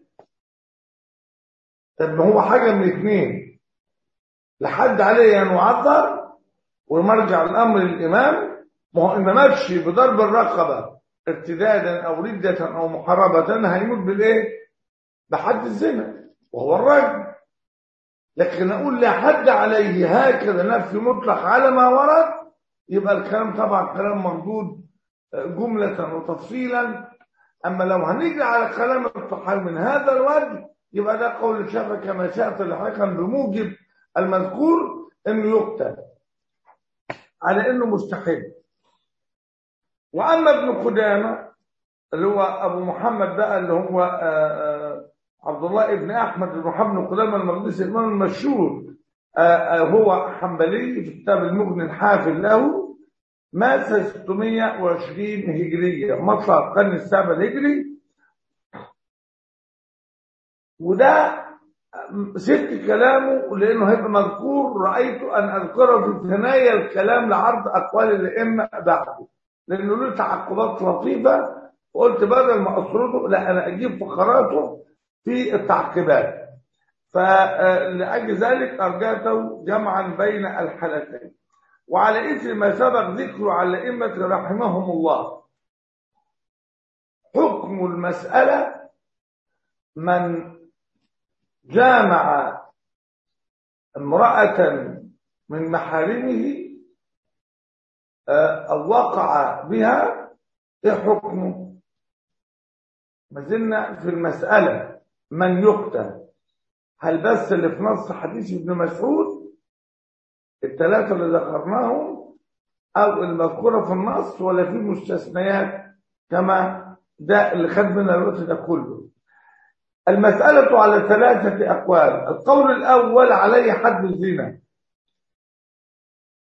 طب هو حاجة من اثنين، لا حد عليه يعني معذر ومرجع الأمر للإمام. ما هو إن ماشي بضرب الرقبة ارتدادا أو ردة أو محاربة هيموت بالإيه؟ بحد الزنا وهو الرجل. لكن أقول لا حد عليه هكذا نفي مطلق على ما ورد، يبقى الكلام طبعا كلام مردود جملة وتفصيلا. أما لو هنيجي على كلام الطحاوي من هذا الوجه يبقى ده قول الشافعي كما شاءت لاحقا بموجب المذكور إنه يقتل على إنه مستحيل. وأما ابن قدامة اللي هو أبو محمد بقى اللي هو آآ آآ عبد الله بن أحمد بن محمد بن قدامة المقدسي الإمام المشهور، هو حنبلي في كتاب المغني الحافل له، مات ستمائة وعشرين هجرية، مطلع القرن السابع الهجري. وده ست كلامه لأنه هيبقى مذكور، رأيت أن أذكره في ثنايا الكلام لعرض أقوال الأئمة بعده، لأنه له تعقبات لطيفة، وقلت بدل ما أسرده لا أنا أجيب فقراته في التعقيبات. فلأجل ذلك أرجعته جمعا بين الحالتين. وعلى إثر ما سبق ذكره على الأئمة رحمهم الله، حكم المسألة من جامع امرأة من محارمه أو وقع بها، إيه حكمه؟ ما زلنا في المسألة من يقتل، هل بس اللي في نص حديث ابن مسعود الثلاثة اللي ذكرناهم أو المذكورة في النص، ولا في مستثنيات كما ده اللي خد منها الوقت ده كله؟ المسألة على ثلاثة أقوال. القول الأول عليه حد الزنا،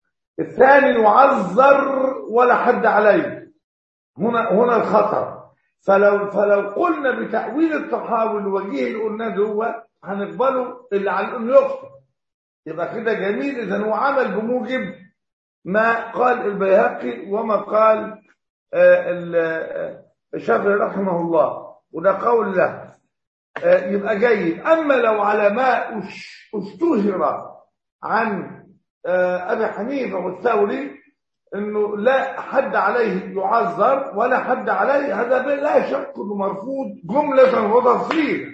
الثاني يعذر ولا حد عليه. هنا هنا الخطر. فلو فلو قلنا بتأويل الطحاوي الوجيه اللي قلناه هو هنقبله اللي على انه يخطئ، يبقى كده جميل. اذا هو عمل بموجب ما قال البيهقي وما قال الشافعي رحمه الله، وده قول له يبقى جيد. اما لو على ما اشتهر عن ابي حنيفه والثوري انه لا حد عليه يعذر ولا حد عليه، هذا لا شك انه مرفوض جمله وتفصيلا.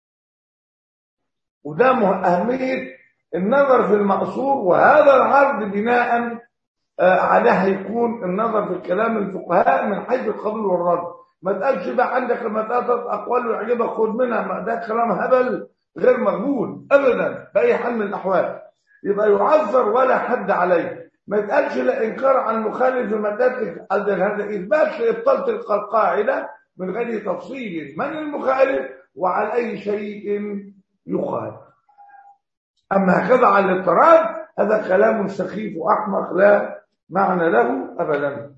وده اهميه النظر في المقصور، وهذا العرض بناء عليه يكون النظر في الكلام الفقهاء من حيث القبول والرد. ما تقالش بقى عندك لما تقطع اقوال ويعجبك خد منها، ما ده كلام هبل غير مقبول ابدا باي حال من الاحوال. يبقى يعذر ولا حد عليه. ما تقالش لا انكار على المخالف ما تاتي هذا اثبات لابطال تلك القاعده من غير تفصيل من المخالف وعلى اي شيء يخالف. اما هكذا على الاضطراب هذا كلام سخيف واحمق لا معنى له ابدا.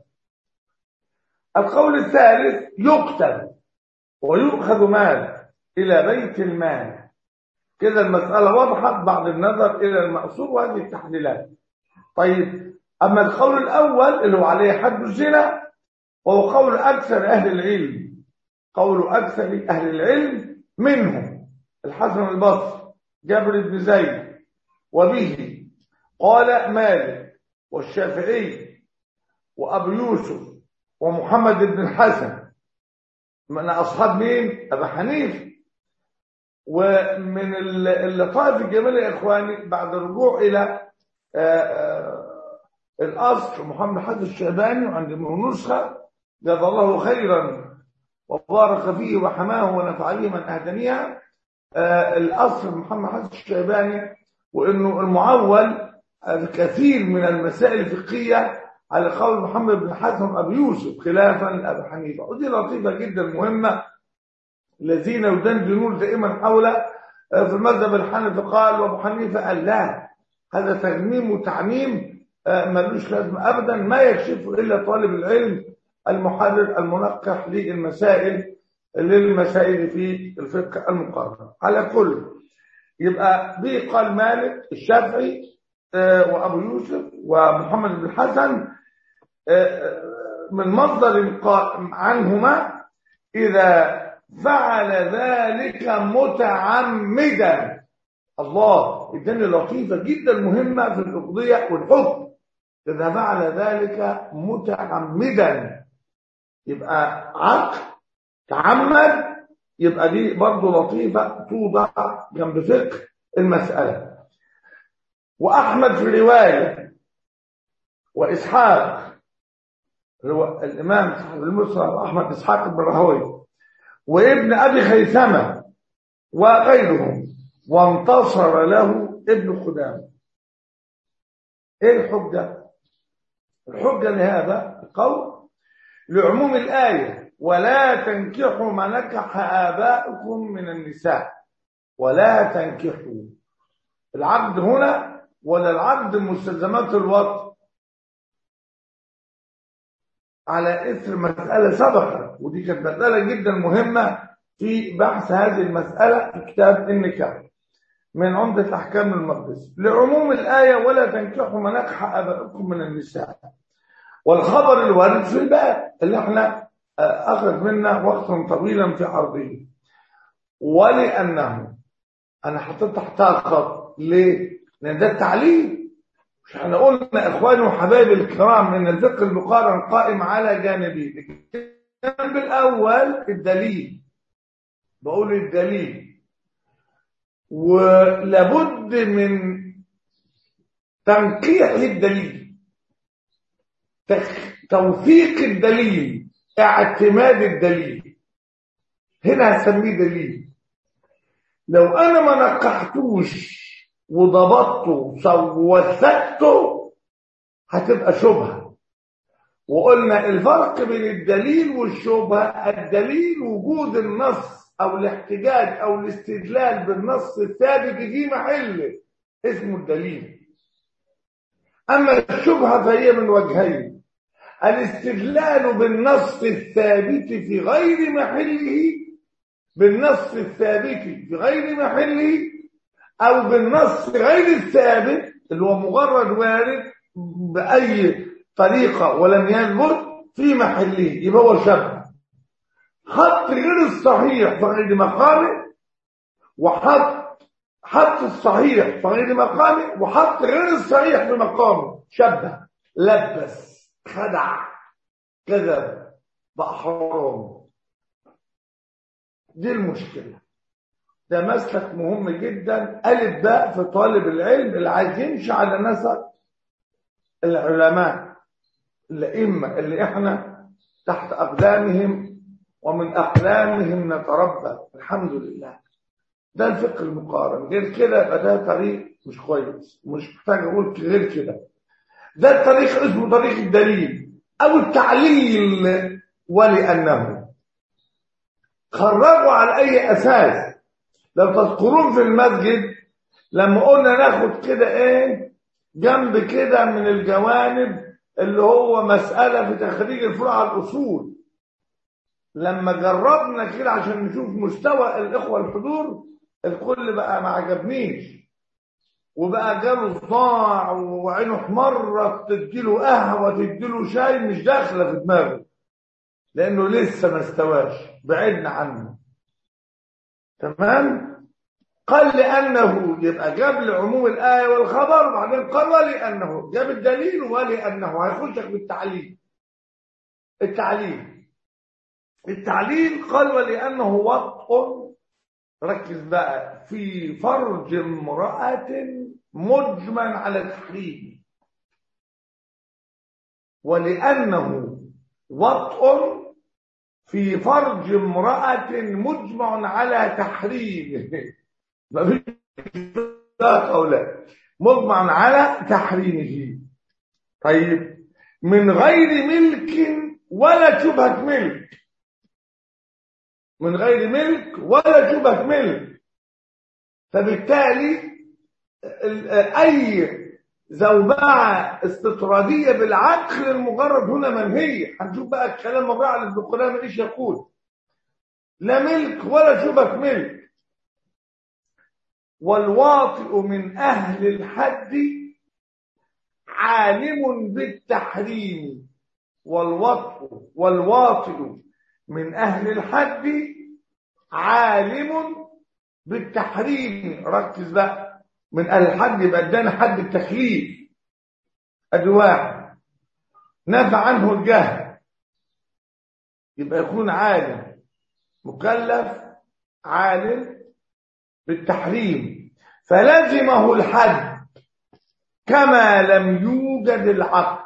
القول الثالث يقتل ويؤخذ مال الى بيت المال. كده المساله واضحه بعد النظر الى المأثور وهذه التحليلات. طيب اما القول الاول اللي هو عليه حد الزنا وهو قول اكثر اهل العلم، قول اكثر اهل العلم منهم الحسن البصري جابر بن زيد وبه قال مالك والشافعي وابو يوسف ومحمد بن الحسن من اصحاب مين؟ ابو حنيفه. ومن اللطائف الجميله يا اخواني بعد الرجوع الى آآ آآ الاصل محمد حسن الشيباني وعند نسخه جزاه الله خيرا وبارك فيه وحماه ونفع به من اهدنيها. الاصل محمد حسن الشيباني وانه المعول الكثير من المسائل الفقهيه على قول محمد بن حسن وابي يوسف خلافا لابي حنيفه. ودي لطيفه جدا مهمه. الذين يدندنون دائما حول في المذهب الحنفي قال وابو حنيفه قال لا، هذا تغميم وتعميم ملوش لازمه ابدا، ما يكشفه الا طالب العلم المحرر المنقح للمسائل للمسائل في الفقه المقارنه. على كل يبقى به قال مالك الشافعي وابو يوسف ومحمد بن الحسن من مصدر عنهما اذا فعل ذلك متعمدا. الله اداني لطيفه جدا مهمه في القضيه والحكم. اذا فعل ذلك متعمدا يبقى عقل تعمد، يبقى دي برضه لطيفه توضع جنب فقه المساله. واحمد في روايه واسحاق هو الامام صاحب المسند احمد اسحاق بن راهويه وابن ابي خيثمه وغيرهم وانتصر له ابن خدامه. ايه الحجه؟ الحجه لهذا القول لعموم الايه ولا تنكحوا ما نكح اباؤكم من النساء. ولا تنكحوا العقد هنا ولا العقد مستلزمات الوطن على اثر مساله سبقت، ودي كانت مساله جدا مهمه في بحث هذه المساله في كتاب النكاح من عمدة احكام المقدسي. لعموم الايه ولا تنكحوا ما نكح اباؤكم من النساء، والخبر الوارد في الباب اللي احنا اخذ منا وقتا طويلا في عرضه. ولانه انا حطيت تحتها خط ليه؟ لان ده التعليل. مش احنا قلنا اخواني وحبايبي الكرام ان الفقه المقارن قائم على جانبين. الجانب الاول الدليل، بقول الدليل، ولابد من تنقيح الدليل، توثيق الدليل، اعتماد الدليل. هنا هسميه دليل. لو انا ما نقحتوش وضبطته ووثقته هتبقى شبهه. وقلنا الفرق بين الدليل والشبهه، الدليل وجود النص او الاحتجاج او الاستدلال بالنص الثابت في محله اسمه الدليل. اما الشبهه فهي من وجهين، الاستدلال بالنص الثابت في غير محله، بالنص الثابت في غير محله، او بالنص غير الثابت اللي هو مجرد وارد باي طريقه ولم يثبت في محله، يبقى هو شبه. حط غير الصحيح في غير مقامه، وحط حط الصحيح في غير مقامه، وحط غير الصحيح في مقامه، شبه، لبس، خدع، كذب، بقى حرام. دي المشكله. ده مسلك مهم جدا، ألف باء في طالب العلم اللي عايز يمشي على نسق العلماء الأئمة اللي احنا تحت أقدامهم ومن أقلامهم نتربى، الحمد لله. ده الفقه المقارن. غير كده يبقى ده طريق مش كويس، مش محتاج أقول غير كده. ده الطريق اسمه طريق الدليل أو التعليل. ولأنه خرجوا على أي أساس؟ لو تذكرون في المسجد لما قلنا ناخد كده ايه جنب كده من الجوانب اللي هو مسألة في تخريج الفروع على الأصول، لما جربنا كده عشان نشوف مستوى الإخوة الحضور، الكل بقى ما عجبنيش، وبقى جاله صداع وعينه احمرت، تديله قهوة تديله شاي مش داخلة في دماغه، لأنه لسه ما استواش، بعدنا عنه. تمام؟ قال لأنه، يبقى جاب لعموم الآية والخبر، وبعدين قال ولأنه، جاب الدليل ولأنه، هيخشك بالتعليل. التعليل التعليل قال ولأنه وطء، ركز بقى، في فرج امرأة مجمع على تحريم. ولأنه وطء في فرج امرأة مجمع على تحريم. ما فيش أولاد، مجمع على تحريمه. طيب، من غير ملك ولا شبهة ملك، من غير ملك ولا شبهة ملك. فبالتالي أي زوبعة استطرادية بالعقل المجرد هنا منهية. هنشوف بقى الكلام الرائع لابن قدامة ايش يقول. لا ملك ولا شبهة ملك. والواطئ من أهل الحد عالم بالتحريم. والواطئ والواطئ من أهل الحد عالم بالتحريم. ركز بقى، من أهل الحد يبقى ادانا حد التكليف، ادي واحد. نفى عنه الجهل، يبقى يكون عالم مكلف عالم بالتحريم، فلزمه الحد كما لم يوجد العقد.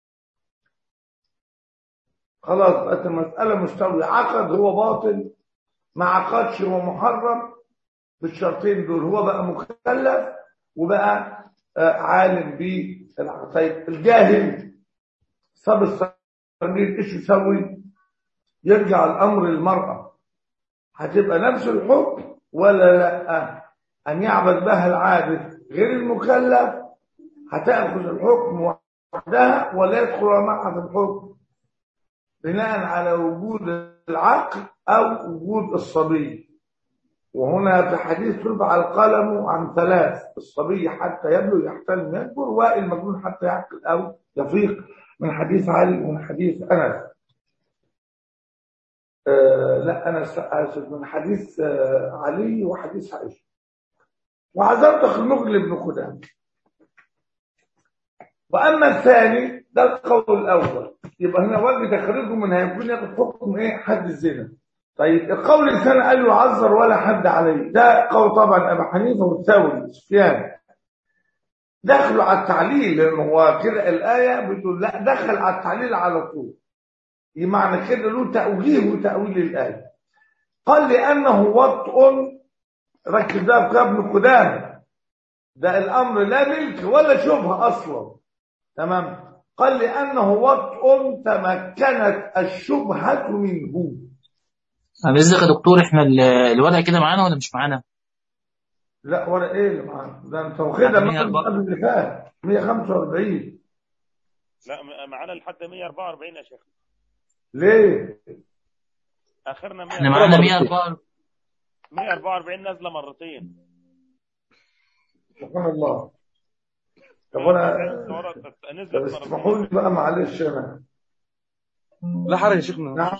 خلاص بقت المسألة مستوية. عقد هو باطل، ما عقدش هو محرم، بالشرطين دول هو بقى مكلف وبقى عالم بالعقد. طيب الجاهل صاب الصغير ايش يسوي؟ يرجع الامر للمرأة، هتبقى نفس الحكم ولا لا؟ ان يعبد بها العابد غير المكلف هتأخذ الحكم وحدها ولا يدخل معها في الحكم بناء على وجود العقل او وجود الصبي. وهنا في حديث رفع القلم عن ثلاث: الصبي حتى يبلغ يحتلم يكبر، والمجنون حتى يعقل او يفيق، من حديث علي ومن حديث انس. آه لا انس اسف، من حديث آه علي وحديث عائشه. وعذرت المغلي بن قدامه. واما الثاني ده القول الاول، يبقى هنا وجه تخريجه من هيكون ياخد حكم ايه؟ حد الزنا. طيب القول الثاني قال يعذر ولا حد عليه، ده قول طبعا ابو حنيفه والثوري سفيان. دخلوا على التعليل، لان هو كده الايه بتقول لا، دخل على التعليل على طول، بمعنى كده له تاويل وتاويل الايه. قال لانه وطء، ركز ده في ابن قدامه، ده الامر لا ملك ولا شبهه اصلا. تمام. قال لانه وطء تمكنت الشبهه منه. ازيك يا دكتور، احنا الورقه كده معانا ولا مش معانا؟ لا ورقه ايه اللي معانا؟ ده انت واخدها من قبل اللي فات مية وخمسة وأربعين. لا م- معانا لحد مية وأربعة وأربعين يا شيخ. ليه؟ اخرنا احنا مية معانا مية وأربعة. مية وأربعة وأربعين نازله مرتين. سبحان الله. طب مية وأربعة انا وأربعين الصورة طب نزلت اسمحوا لي مرتين. بقى معلش انا. لا حرج يا شيخنا. نعم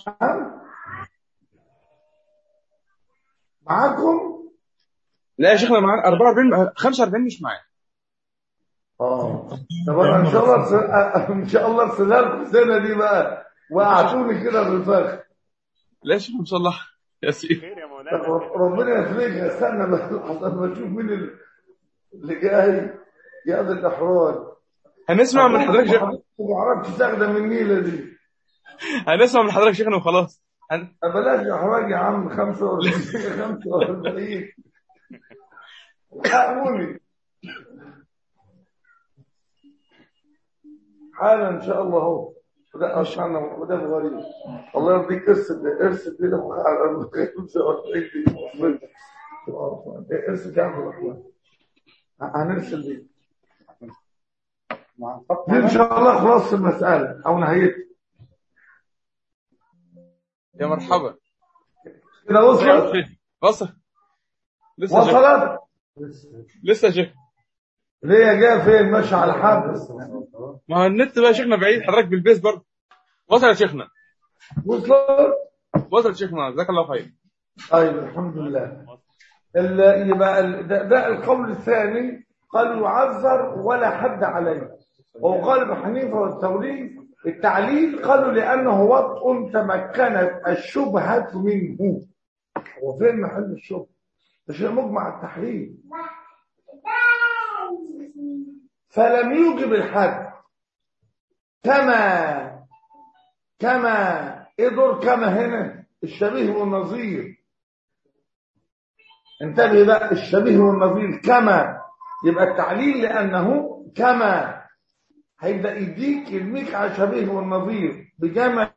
معاكم؟ لا يا شيخنا معانا أربعة وأربعين خمسة وأربعين مش معايا. اه طب انا ان شاء الله ارسل ان شاء الله ارسلها السنه دي بقى وقعتوني كده بالفخ. لا يا شيخنا ان شاء الله يا سيدي. خير يا طب مولانا. ربنا يخليك. استنى بس لحظه ما اشوف مين اللي جاي يا ذا الاحراج. هنسمع من حضرتك يا شيخنا. ما اعرفش تخدم النيله دي. هنسمع من حضرتك يا شيخنا وخلاص. هن... بلاش احراج يا عم. خمسة وأربعين خمسة وأربعين حقوني حالا ان شاء الله. اهو وده اصلا وده غريب. الله يرضيك ارسل ارسل دي على خمسة وأربعين دي ارسل يا عبد الرحمن. هنرسل دي دي ان شاء الله خلاص المساله او نهايتها. يا مرحبا. كده وصلت؟ وصل. لسه وصلت؟ لسه يا شيخ. ليه جايه فين؟ ماشي على حبل. ما هو النت بقى يا شيخنا بعيد، حضرتك بالبيس برضه. وصل يا شيخنا. وصلت؟ وصل يا شيخنا جزاك الله خير. طيب الحمد لله. ال- يبقى ال- ده, ده القول الثاني. قال يعذر ولا حد عليه. وقال ابن حنيفه والثوري التعليل قالوا لانه وطء تمكنت الشبهه منه. هو فين محل الشبهه؟ ده شيء مجمع التحريم. فلم يوجب الحد كما كما ايه دور كما هنا؟ الشبيه والنظير. انتبه بقى، الشبيه والنظير كما يبقى التعليل لانه كما هيبدا يديك يرميك على الشبيه والنظير بجمع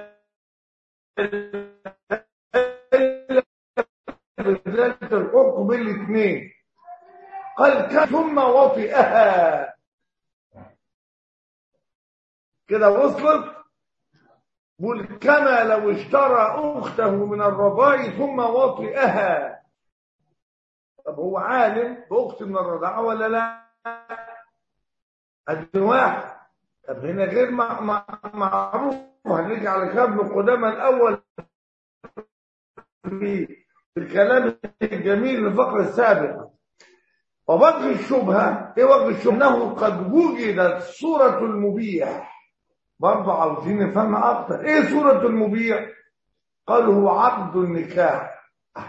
بذات الحكم بالاثنين. قال ثم وطئها. كده وصلت؟ قل كما لو اشترى اخته من الرضاع ثم وطئها. طب هو عالم باخت من الرضاعه ولا لا؟ ادي واحد. طب هنا غير مع مع معروف. هنرجع على كلام ابن قدامى الاول في الكلام الجميل الفقره السابقه. ووجه الشبهه ايه وجه الشبهه؟ انه قد وجدت صوره المبيح. برضه عاوزين نفهمها اكتر. ايه صوره المبيح؟ قالوا هو عقد النكاح.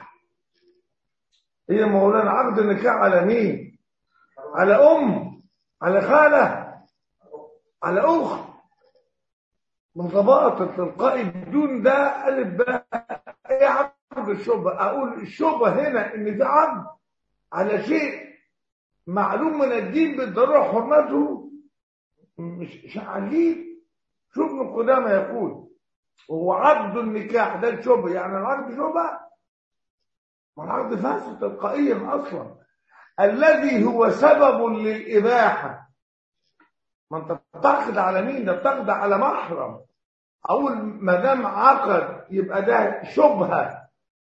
هي مولانا عقد النكاح على مين؟ على ام، على خاله، على اخت. من ضباط التلقائي بدون ده الف باء. ايه عقد الشبهه؟ اقول الشبهه هنا ان في عقد على شيء معلوم من الدين بالضروره حرمته. مش عجيب. شوف ابن قدامى يقول وهو عقد النكاح ده الشبهه. يعني العقد شبهه؟ ما العقد فاسد تلقائيا اصلا. الذي هو سبب للاباحه. ما انت بتعقد على مين؟ ده بتعقد على محرم. اقول ما دام عقد يبقى ده شبهه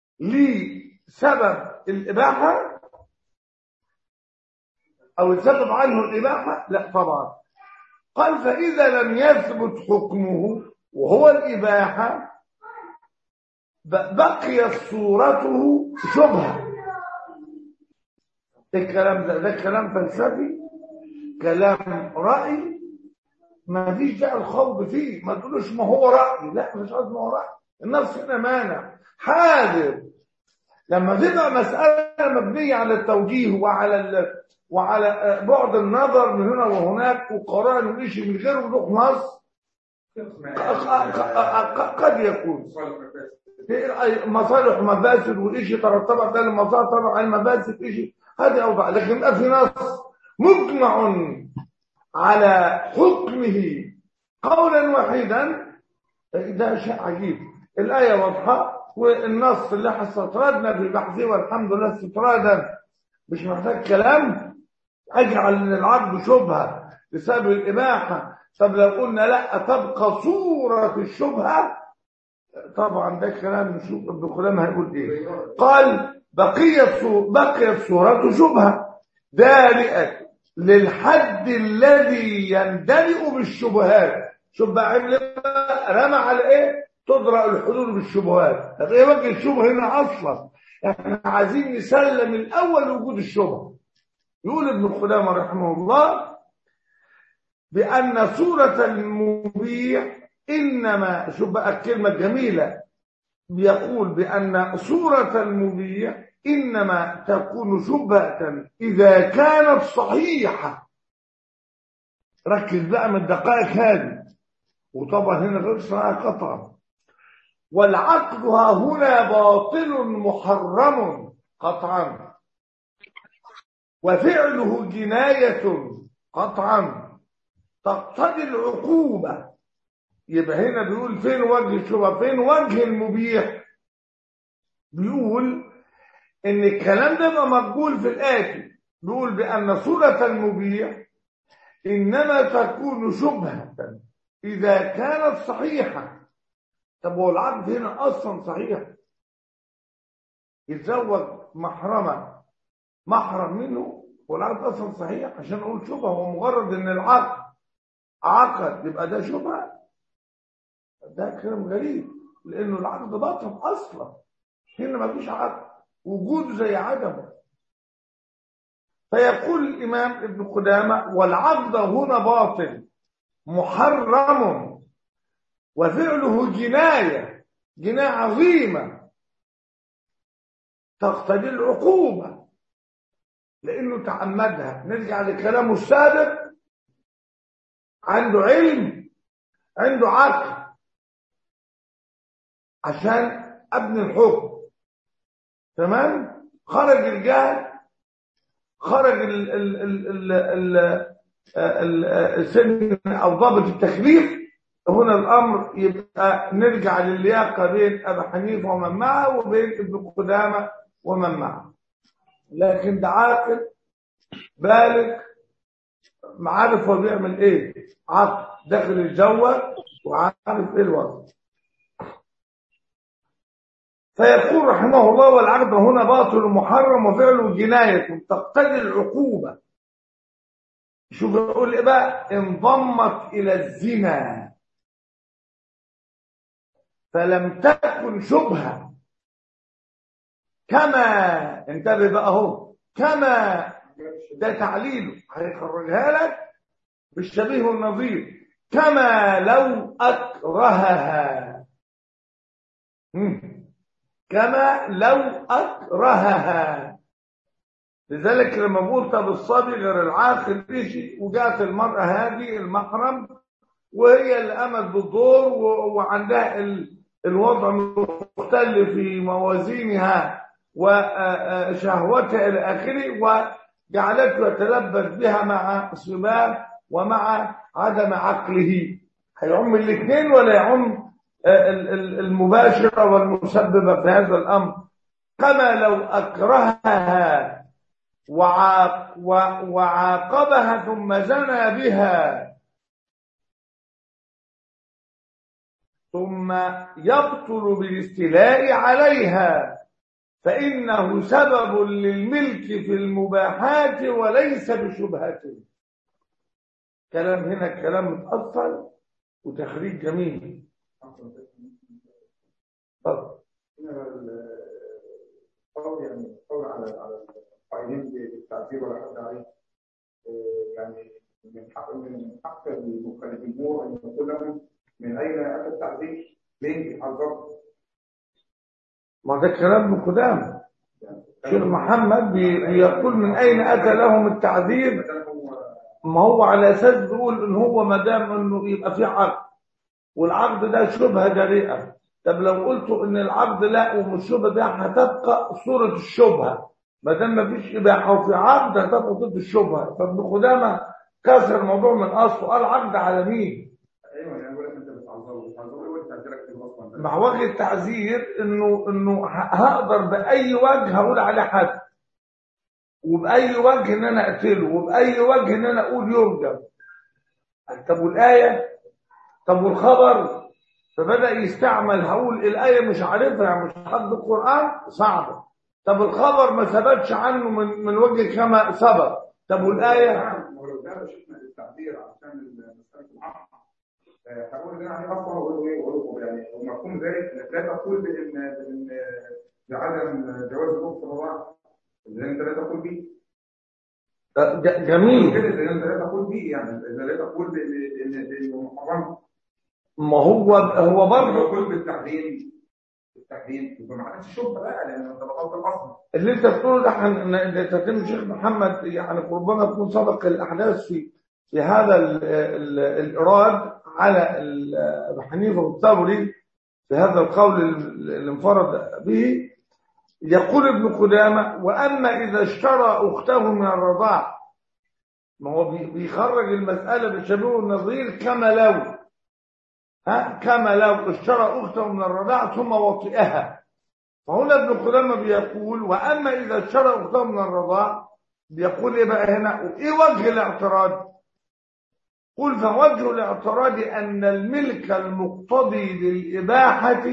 لسبب الاباحه او السبب عنه الاباحه؟ لا طبعا. قال فاذا لم يثبت حكمه وهو الاباحه بقيت صورته شبهه. الكلام ده ده كلام فلسفي، كلام رأي، ما فيش داعي الخوض فيه. ما تقولوش ما هو رأي. لا مش قصدي ما هو رأي. النص هنا مانع. حاذر لما تبقى مسألة مبنية على التوجيه وعلى ال... وعلى بعد النظر من هنا وهناك وقران وشيء من غير وضوح نص قد يكون مصالح ومفاسد وإشي ترتب على المصالح ترتب على المفاسد إشي هذا أوضح. لكن يبقى في نص مجمع على حكمه قولا وحيدا ده شيء عجيب. الآية واضحة والنص اللي استطردنا في بحثه والحمد لله استطرادا مش محتاج كلام. أجعل العقد شبهة بسبب الإباحة طب لو قلنا لا تبقى صورة الشبهة، طبعا ده كلام نشوف ابن خلام هيقول ايه. قال بقيت بقيت صورة شبهة دارئة للحد الذي يندلئ بالشبهات. شوف بقى عمل رمى على ايه؟ تدرأ الحدود بالشبهات. طب ايه وجه الشبهه هنا اصلا؟ احنا عايزين نسلم الاول وجود الشبهه. يقول ابن خلامه رحمه الله بان صوره المبيح انما، شوف بقى الكلمه الجميله، بيقول بان صوره المبيح انما تكون شبهه اذا كانت صحيحه. ركز بقى من الدقائق هذه، وطبعا هنا غير صحيحه قطعا. والعقد ها هنا باطل محرم قطعا، وفعله جناية قطعا تقتضي العقوبة. يبقى هنا بيقول فين وجه الشبهة؟ فين وجه المبيح؟ بيقول ان الكلام ده يبقى مقبول في الآتي. بيقول بأن صورة المبيح إنما تكون شبهة إذا كانت صحيحة. طب هو العقد هنا اصلا صحيح؟ يتزوج محرمه محرم منه والعقد اصلا صحيح عشان اقول شبهه؟ هو مجرد ان العقد عقد يبقى ده شبهه؟ ده كلام غريب، لانه العقد باطل اصلا. هنا ما فيش عقد، وجوده زي عدمه. فيقول الامام ابن قدامه والعقد هنا باطل محرم وفعله جنايه، جناية عظيمة تقتضي العقوبة لأنه تعمدها. نرجع لكلامه السابق، عنده علم، عنده عقل عشان أبني الحكم، تمام؟ خرج الجهل، خرج ال ال ال ال ال السن أو ضابط التكليف. هنا الأمر يبقى نرجع للياقة بين أبي حنيفة ومن معه وبين ابن قدامة ومن معه. لكن ده عاقل بالغ عارف هو بيعمل إيه، عقل داخل الجوة وعارف إيه الوضع. فيقول رحمه الله والعقد هنا باطل محرم وفعله جناية تقتضي العقوبة. شوف يقول إيه بقى؟ انضمت إلى الزنا فلم تكن شبهة كما، انتبه بقى اهو، كما ده تعليله هيخرجها لك بالشبيه والنظير، كما لو أكرهها. كما لو أكرهها. لذلك لما بقول طب الصبي غير العاقل إيشي، وجاءت المرأة هذه المحرم وهي اللي قامت بالدور وعندها الوضع مختل في موازينها وشهوتها إلى آخره، وجعلته يتلبس بها مع الصباب ومع عدم عقله. هيعم الاثنين ولا يعم المباشرة والمسببة في هذا الأمر؟ كما لو أكرهها وعاقبها ثم زنى بها ثم يبطل بالاستيلاء عليها، فإنه سبب للملك في المباحات وليس بشبهة. كلام هنا كلام متأصل وتخريج جميل. طب القول يعني القول على على القائلين بالتعبير ولا حد عليه، يعني من حق من حق الجمهور ان يقول لهم من اين اتى التعبير؟ ليه بيحذروا؟ ما ده كلام ابن قدامة. شيخ محمد بيقول من اين اتى لهم التعذيب؟ ما هو على اساس بيقول ان هو ما دام انه يبقى في عقد والعقد ده شبهه جريئه. طب لو قلتوا ان العقد لا ومش شبهه، ده هتبقى صوره الشبهه. ما دام ما فيش اباحه وفي عقد هتبقى ضد الشبهه. فابن قدامه كسر الموضوع من اصله، قال عقد على مين؟ ايوه يعني بقول لك انت بتعذره بتعذره ايه وتعذيرك في اصلا؟ مع وجه التعذير انه انه هقدر باي وجه هقول عليه حد، وباي وجه ان انا اقتله، وباي وجه ان انا اقول يرجم. طب والآية؟ طب والخبر؟ فبدأ يستعمل، هقول الآية مش عارفها يعني مش حد القرآن صعبة. طب الخبر ما ثبتش عنه من من وجه كما سبق. طب والآية؟ ولو ده شفنا التعبير عشان مسألة العقل هقول ده يعني أصلا وأقول إيه وأقول يعني ومفهوم ذلك إنك لا تقول بإن بإن بعدم جواز الأخت الرضاعة إذا أنت لا تقول به. ج- جميل. كده إذا أنت لا تقول به يعني إذا لا تقول بإن إن إنه محرم. ما هو هو برضه تقول بالتحريم التحريم يبقى ما عادش شبهه بقى لان انت بطلت الاصل. اللي انت بتقوله ده حن- ان تتم شيخ محمد يعني ربما تكون سبق الاحداث في في هذا ال ال الاراد على ال- ابي حنيفه والثوري في هذا القول اللي انفرد به. يقول ابن قدامه: واما اذا اشترى اخته من الرضاع، ما هو بي- بيخرج المساله بالشبيه والنظير كما لو ها كما لو اشترى اخته من الرضاع ثم وطئها. فهنا ابن قدامه بيقول: واما اذا اشترى اخته من الرضاع، بيقول ايه بقى هنا؟ وايه وجه الاعتراض؟ قل فوجه الاعتراض ان الملك المقتضي للاباحه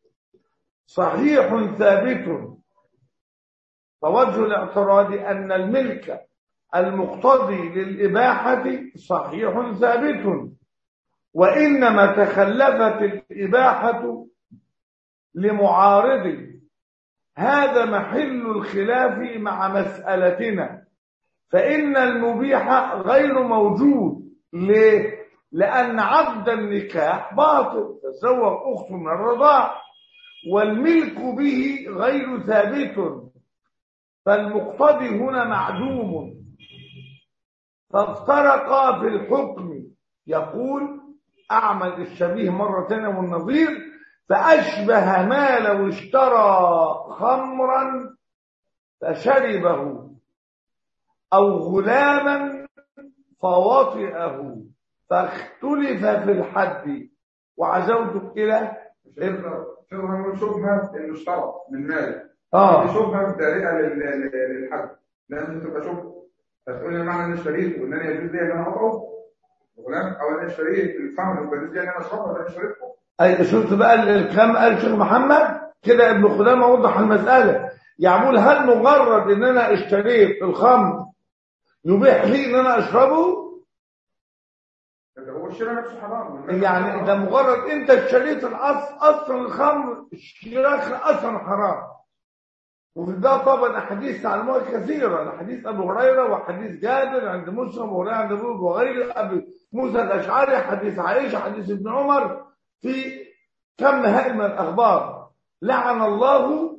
صحيح ثابت. فوجه الاعتراض ان الملك المقتضي للاباحه صحيح ثابت، وانما تخلفت الاباحه لمعارض. هذا محل الخلاف مع مسألتنا، فإن المبيح غير موجود. ليه؟ لأن عقد النكاح باطل، تزوج أخت من الرضاع، والملك به غير ثابت، فالمقتضي هنا معدوم، فافترقا في الحكم. يقول أعمل الشبيه مرة ثانية والنظير: فأشبه ما لو اشترى خمرا فشربه أو غلاما فوطئه فاختلف في الحد. وعزوتك إلى شبهه شبهه انه اشترى من مال. آه. شبهه دارئه لل- للحد لازم تبقى شبهه. هتقول لي معنى ان انا اشتريت وان انا يجوز لي ان انا اقطعه غلام او انا اشتريت الخمر ويجوز لي ان انا اشربه ولا شربته. أي شفت بقى الكلام قال الشيخ محمد كده؟ ابن خدامة وضح المسألة. يقول هل مجرد ان انا اشتريت الخمر يبيح لي ان انا اشربه؟ هو الشراء نفسه حرام. يعني ده مجرد انت اشتريت الاصل، اصلا الخمر اشتراك اصلا حرام. وفي ده طبعا احاديث تعلموها كثيره، حديث ابو هريره وحديث جابر عند مسلم وهريره عند ابو وغيره، ابي موسى الاشعري، حديث عائشه، حديث ابن عمر، في كم هائل من الاخبار. لعن الله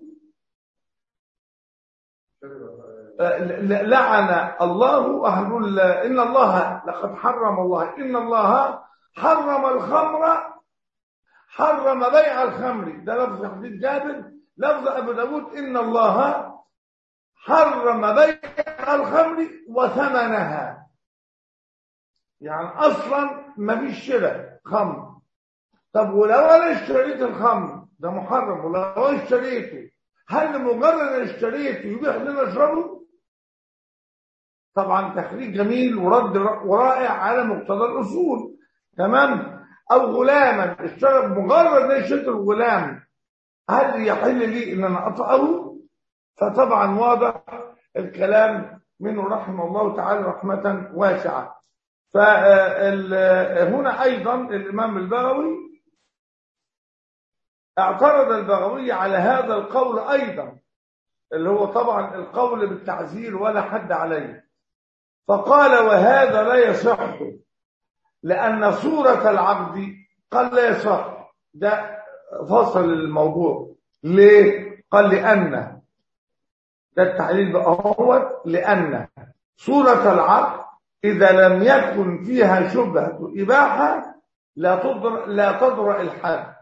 لعن الله أهل إن الله لقد حرم الله إن الله حرم الخمر، حرم بيع الخمر. ده لفظ حديث جابر. لفظ أبو داود: إن الله حرم بيع الخمر وثمنها. يعني أصلا ما فيش شراء خمر. طب ولو أنا اشتريت الخمر ده محرم، ولو أنا اشتريته هل مجرد أن اشتريته يبيح لنا اشربه؟ طبعا تخريج جميل ورد ورائع على مقتضى الاصول. تمام. او غلاما اشترى، مجرد ان اشتريت الغلام هل يحل لي ان انا اطأه؟ فطبعا واضح الكلام منه رحمه الله تعالى رحمه واسعه. فهنا ايضا الامام البغوي اعترض البغوي على هذا القول ايضا، اللي هو طبعا القول بالتعزير ولا حد عليه. فقال: وهذا لا يصح، لأن صورة العبد قال لا يصح. ده فصل الموضوع. ليه؟ قال: لأن ده التحليل بقى هو لأن صورة العبد إذا لم يكن فيها شبهة إباحة لا تضر لا تضرأ الحد.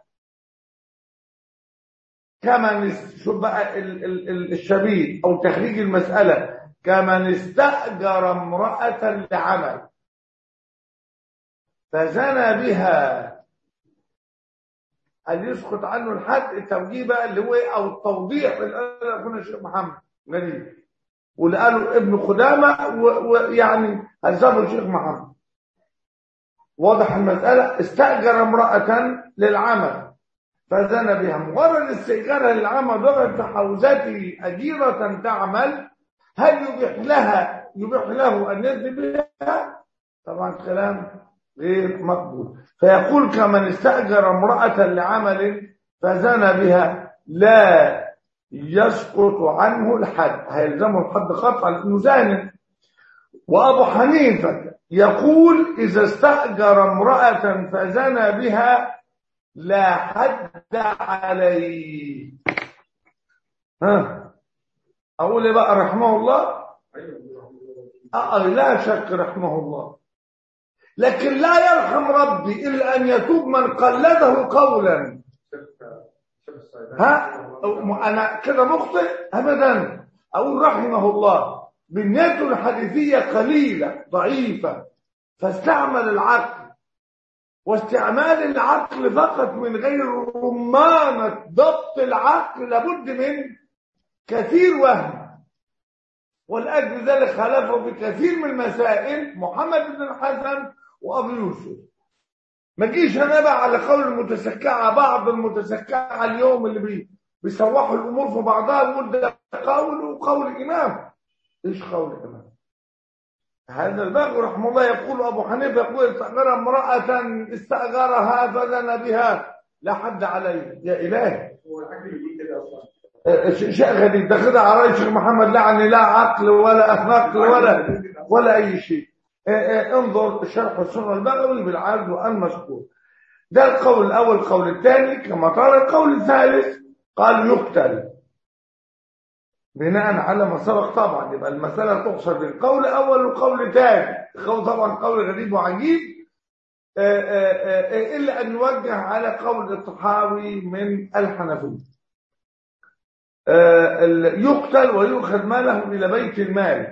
كما شبه الشبيه أو تخريج المسألة كمن استأجر امرأة لعمل فزنى بها، هل يسقط عنه الحد؟ التوجيه بقى اللي هو او التوضيح اللي قاله اخونا الشيخ محمد غريب واللي قاله ابن قدامه، ويعني هذا الشيخ محمد. واضح المسألة. استأجر امرأة للعمل فزنى بها، مجرد استئجارها للعمل ضرب تحوزاته أجيرة تعمل، هل يبيح لها يبيح له أن يزني بها؟ طبعا كلام غير مقبول. فيقول كمن استأجر امرأة لعمل فزنى بها لا يسقط عنه الحد، هيلزمه الحد قطعا لأنه زاني. وأبو حنيفة يقول إذا استأجر امرأة فزنى بها لا حد عليه. ها أقول إيه بقى رحمه الله؟ أه لا شك رحمه الله، لكن لا يرحم ربي إلا أن يتوب من قلده قولا. ها أنا كده مخطئ أبدا، أقول رحمه الله بنيته الحديثية قليلة ضعيفة، فاستعمل العقل، واستعمال العقل فقط من غير رمانة ضبط العقل لابد من كثير وهم، ولأجل ذلك خالفه في كثير من المسائل محمد بن الحسن وأبو يوسف. ما جيش انا بقى على قول المتسكعه، بعض المتسكعه اليوم اللي بي بيسوحوا الامور في بعضها ويقول ده قول وقول امام. ايش قول امام؟ هذا الباغي رحمه الله يقول ابو حنيفه يقول استاجر امراه استاجرها فزنى بها لا حد عليه. يا الهي هو العقل بيقول كده اصلا. شيء غريب ده كده على الشيخ محمد لعني لا عقل ولا اخلاق ولا ولا اي شيء. انظر شرح السنة البغوي بالعرض والمذكور. ده القول الأول. القول الثاني كما قال. القول الثالث قال يقتل بناء على ما سبق. طبعا يبقى المسألة تقصر بالقول الأول والقول الثاني. القول طبعا قول غريب وعجيب، إلا أن نوجه على قول الطحاوي من الحنفية. يقتل ويؤخذ ماله إلى بيت المال،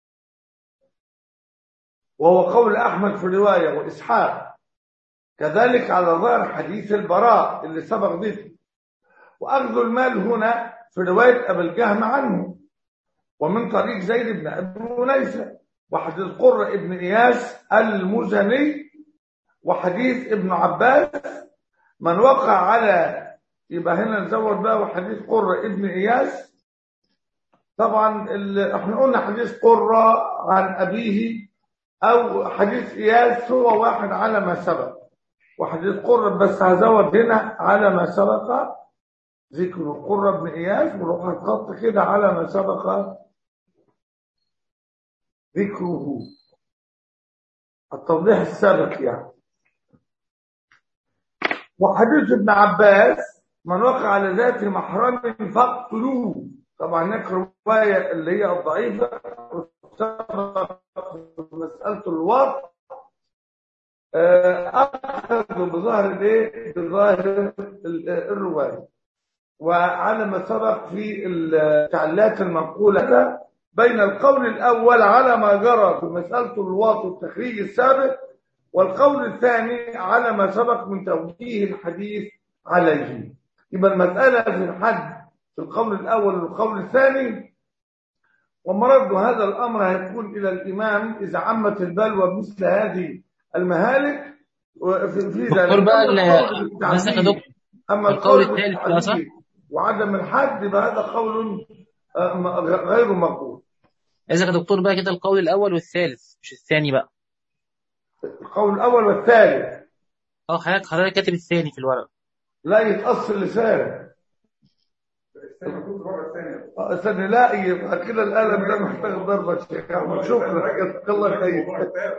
وهو قول أحمد في الرواية وإسحاق، كذلك على ظاهر حديث البراء اللي سبق ذكره. وأخذ المال هنا في رواية أبي الجهم عنه ومن طريق زيد بن أبي أنيسة، وحديث قرة ابن إياس المزني، وحديث ابن عباس من وقع على. يبقى هنا نزود بقى وحديث قرة ابن إياس. طبعا احنا قلنا حديث قرة عن أبيه أو حديث إياس هو واحد على ما سبق، وحديث قرة بس هزود هنا على ما سبق ذكر قرة بن إياس، وروح الخط كده على ما سبق ذكره، التوضيح السابق يعني. وحديث ابن عباس من وقع على ذات محرم فاقتلوه. طبعا هناك رواية اللي هي الضعيفة مسألة الوضع أخذوا بظاهر الايه بظاهر الرواية، وعلى ما سبق في التعليلات المنقولة بين القول الأول على ما جرى في مسألة الوضع والتخريج السابق، والقول الثاني على ما سبق من توجيه الحديث عليه. يبقى المسألة في الحد في القول الأول والقول الثاني، ومرد هذا الأمر هيكون إلى الإمام إذا عمت البلوى بمثل هذه المهالك. وفي في دكتور بقى بس يا دكتور أما القول الثالث وعدم الحد يبقى هذا قول غير مقبول. إذا يا دكتور بقى كده القول الأول والثالث مش الثاني بقى. القول الأول والثالث اه حضرتك حضرتك كاتب الثاني في الورق. لا يتأصل لسانه. استنى لا يبقى كده القلم ده محتاج ضربة شيخ احمد. شكرا جزاك الله خير.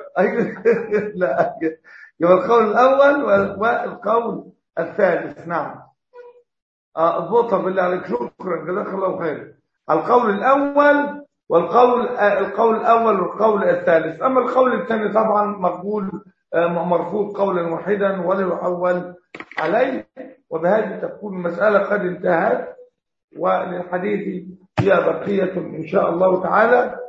لا يبقى القول الأول والقول الثالث. نعم اضبطها بالله عليك. شكرا جزاك الله خير. القول الأول والقول القول الأول والقول الثالث. أما القول الثاني طبعا مقبول مرفوض قولا واحدا ولا يحول عليه. وبهذه تكون المسألة قد انتهت، وللحديث فيها بقية إن شاء الله تعالى.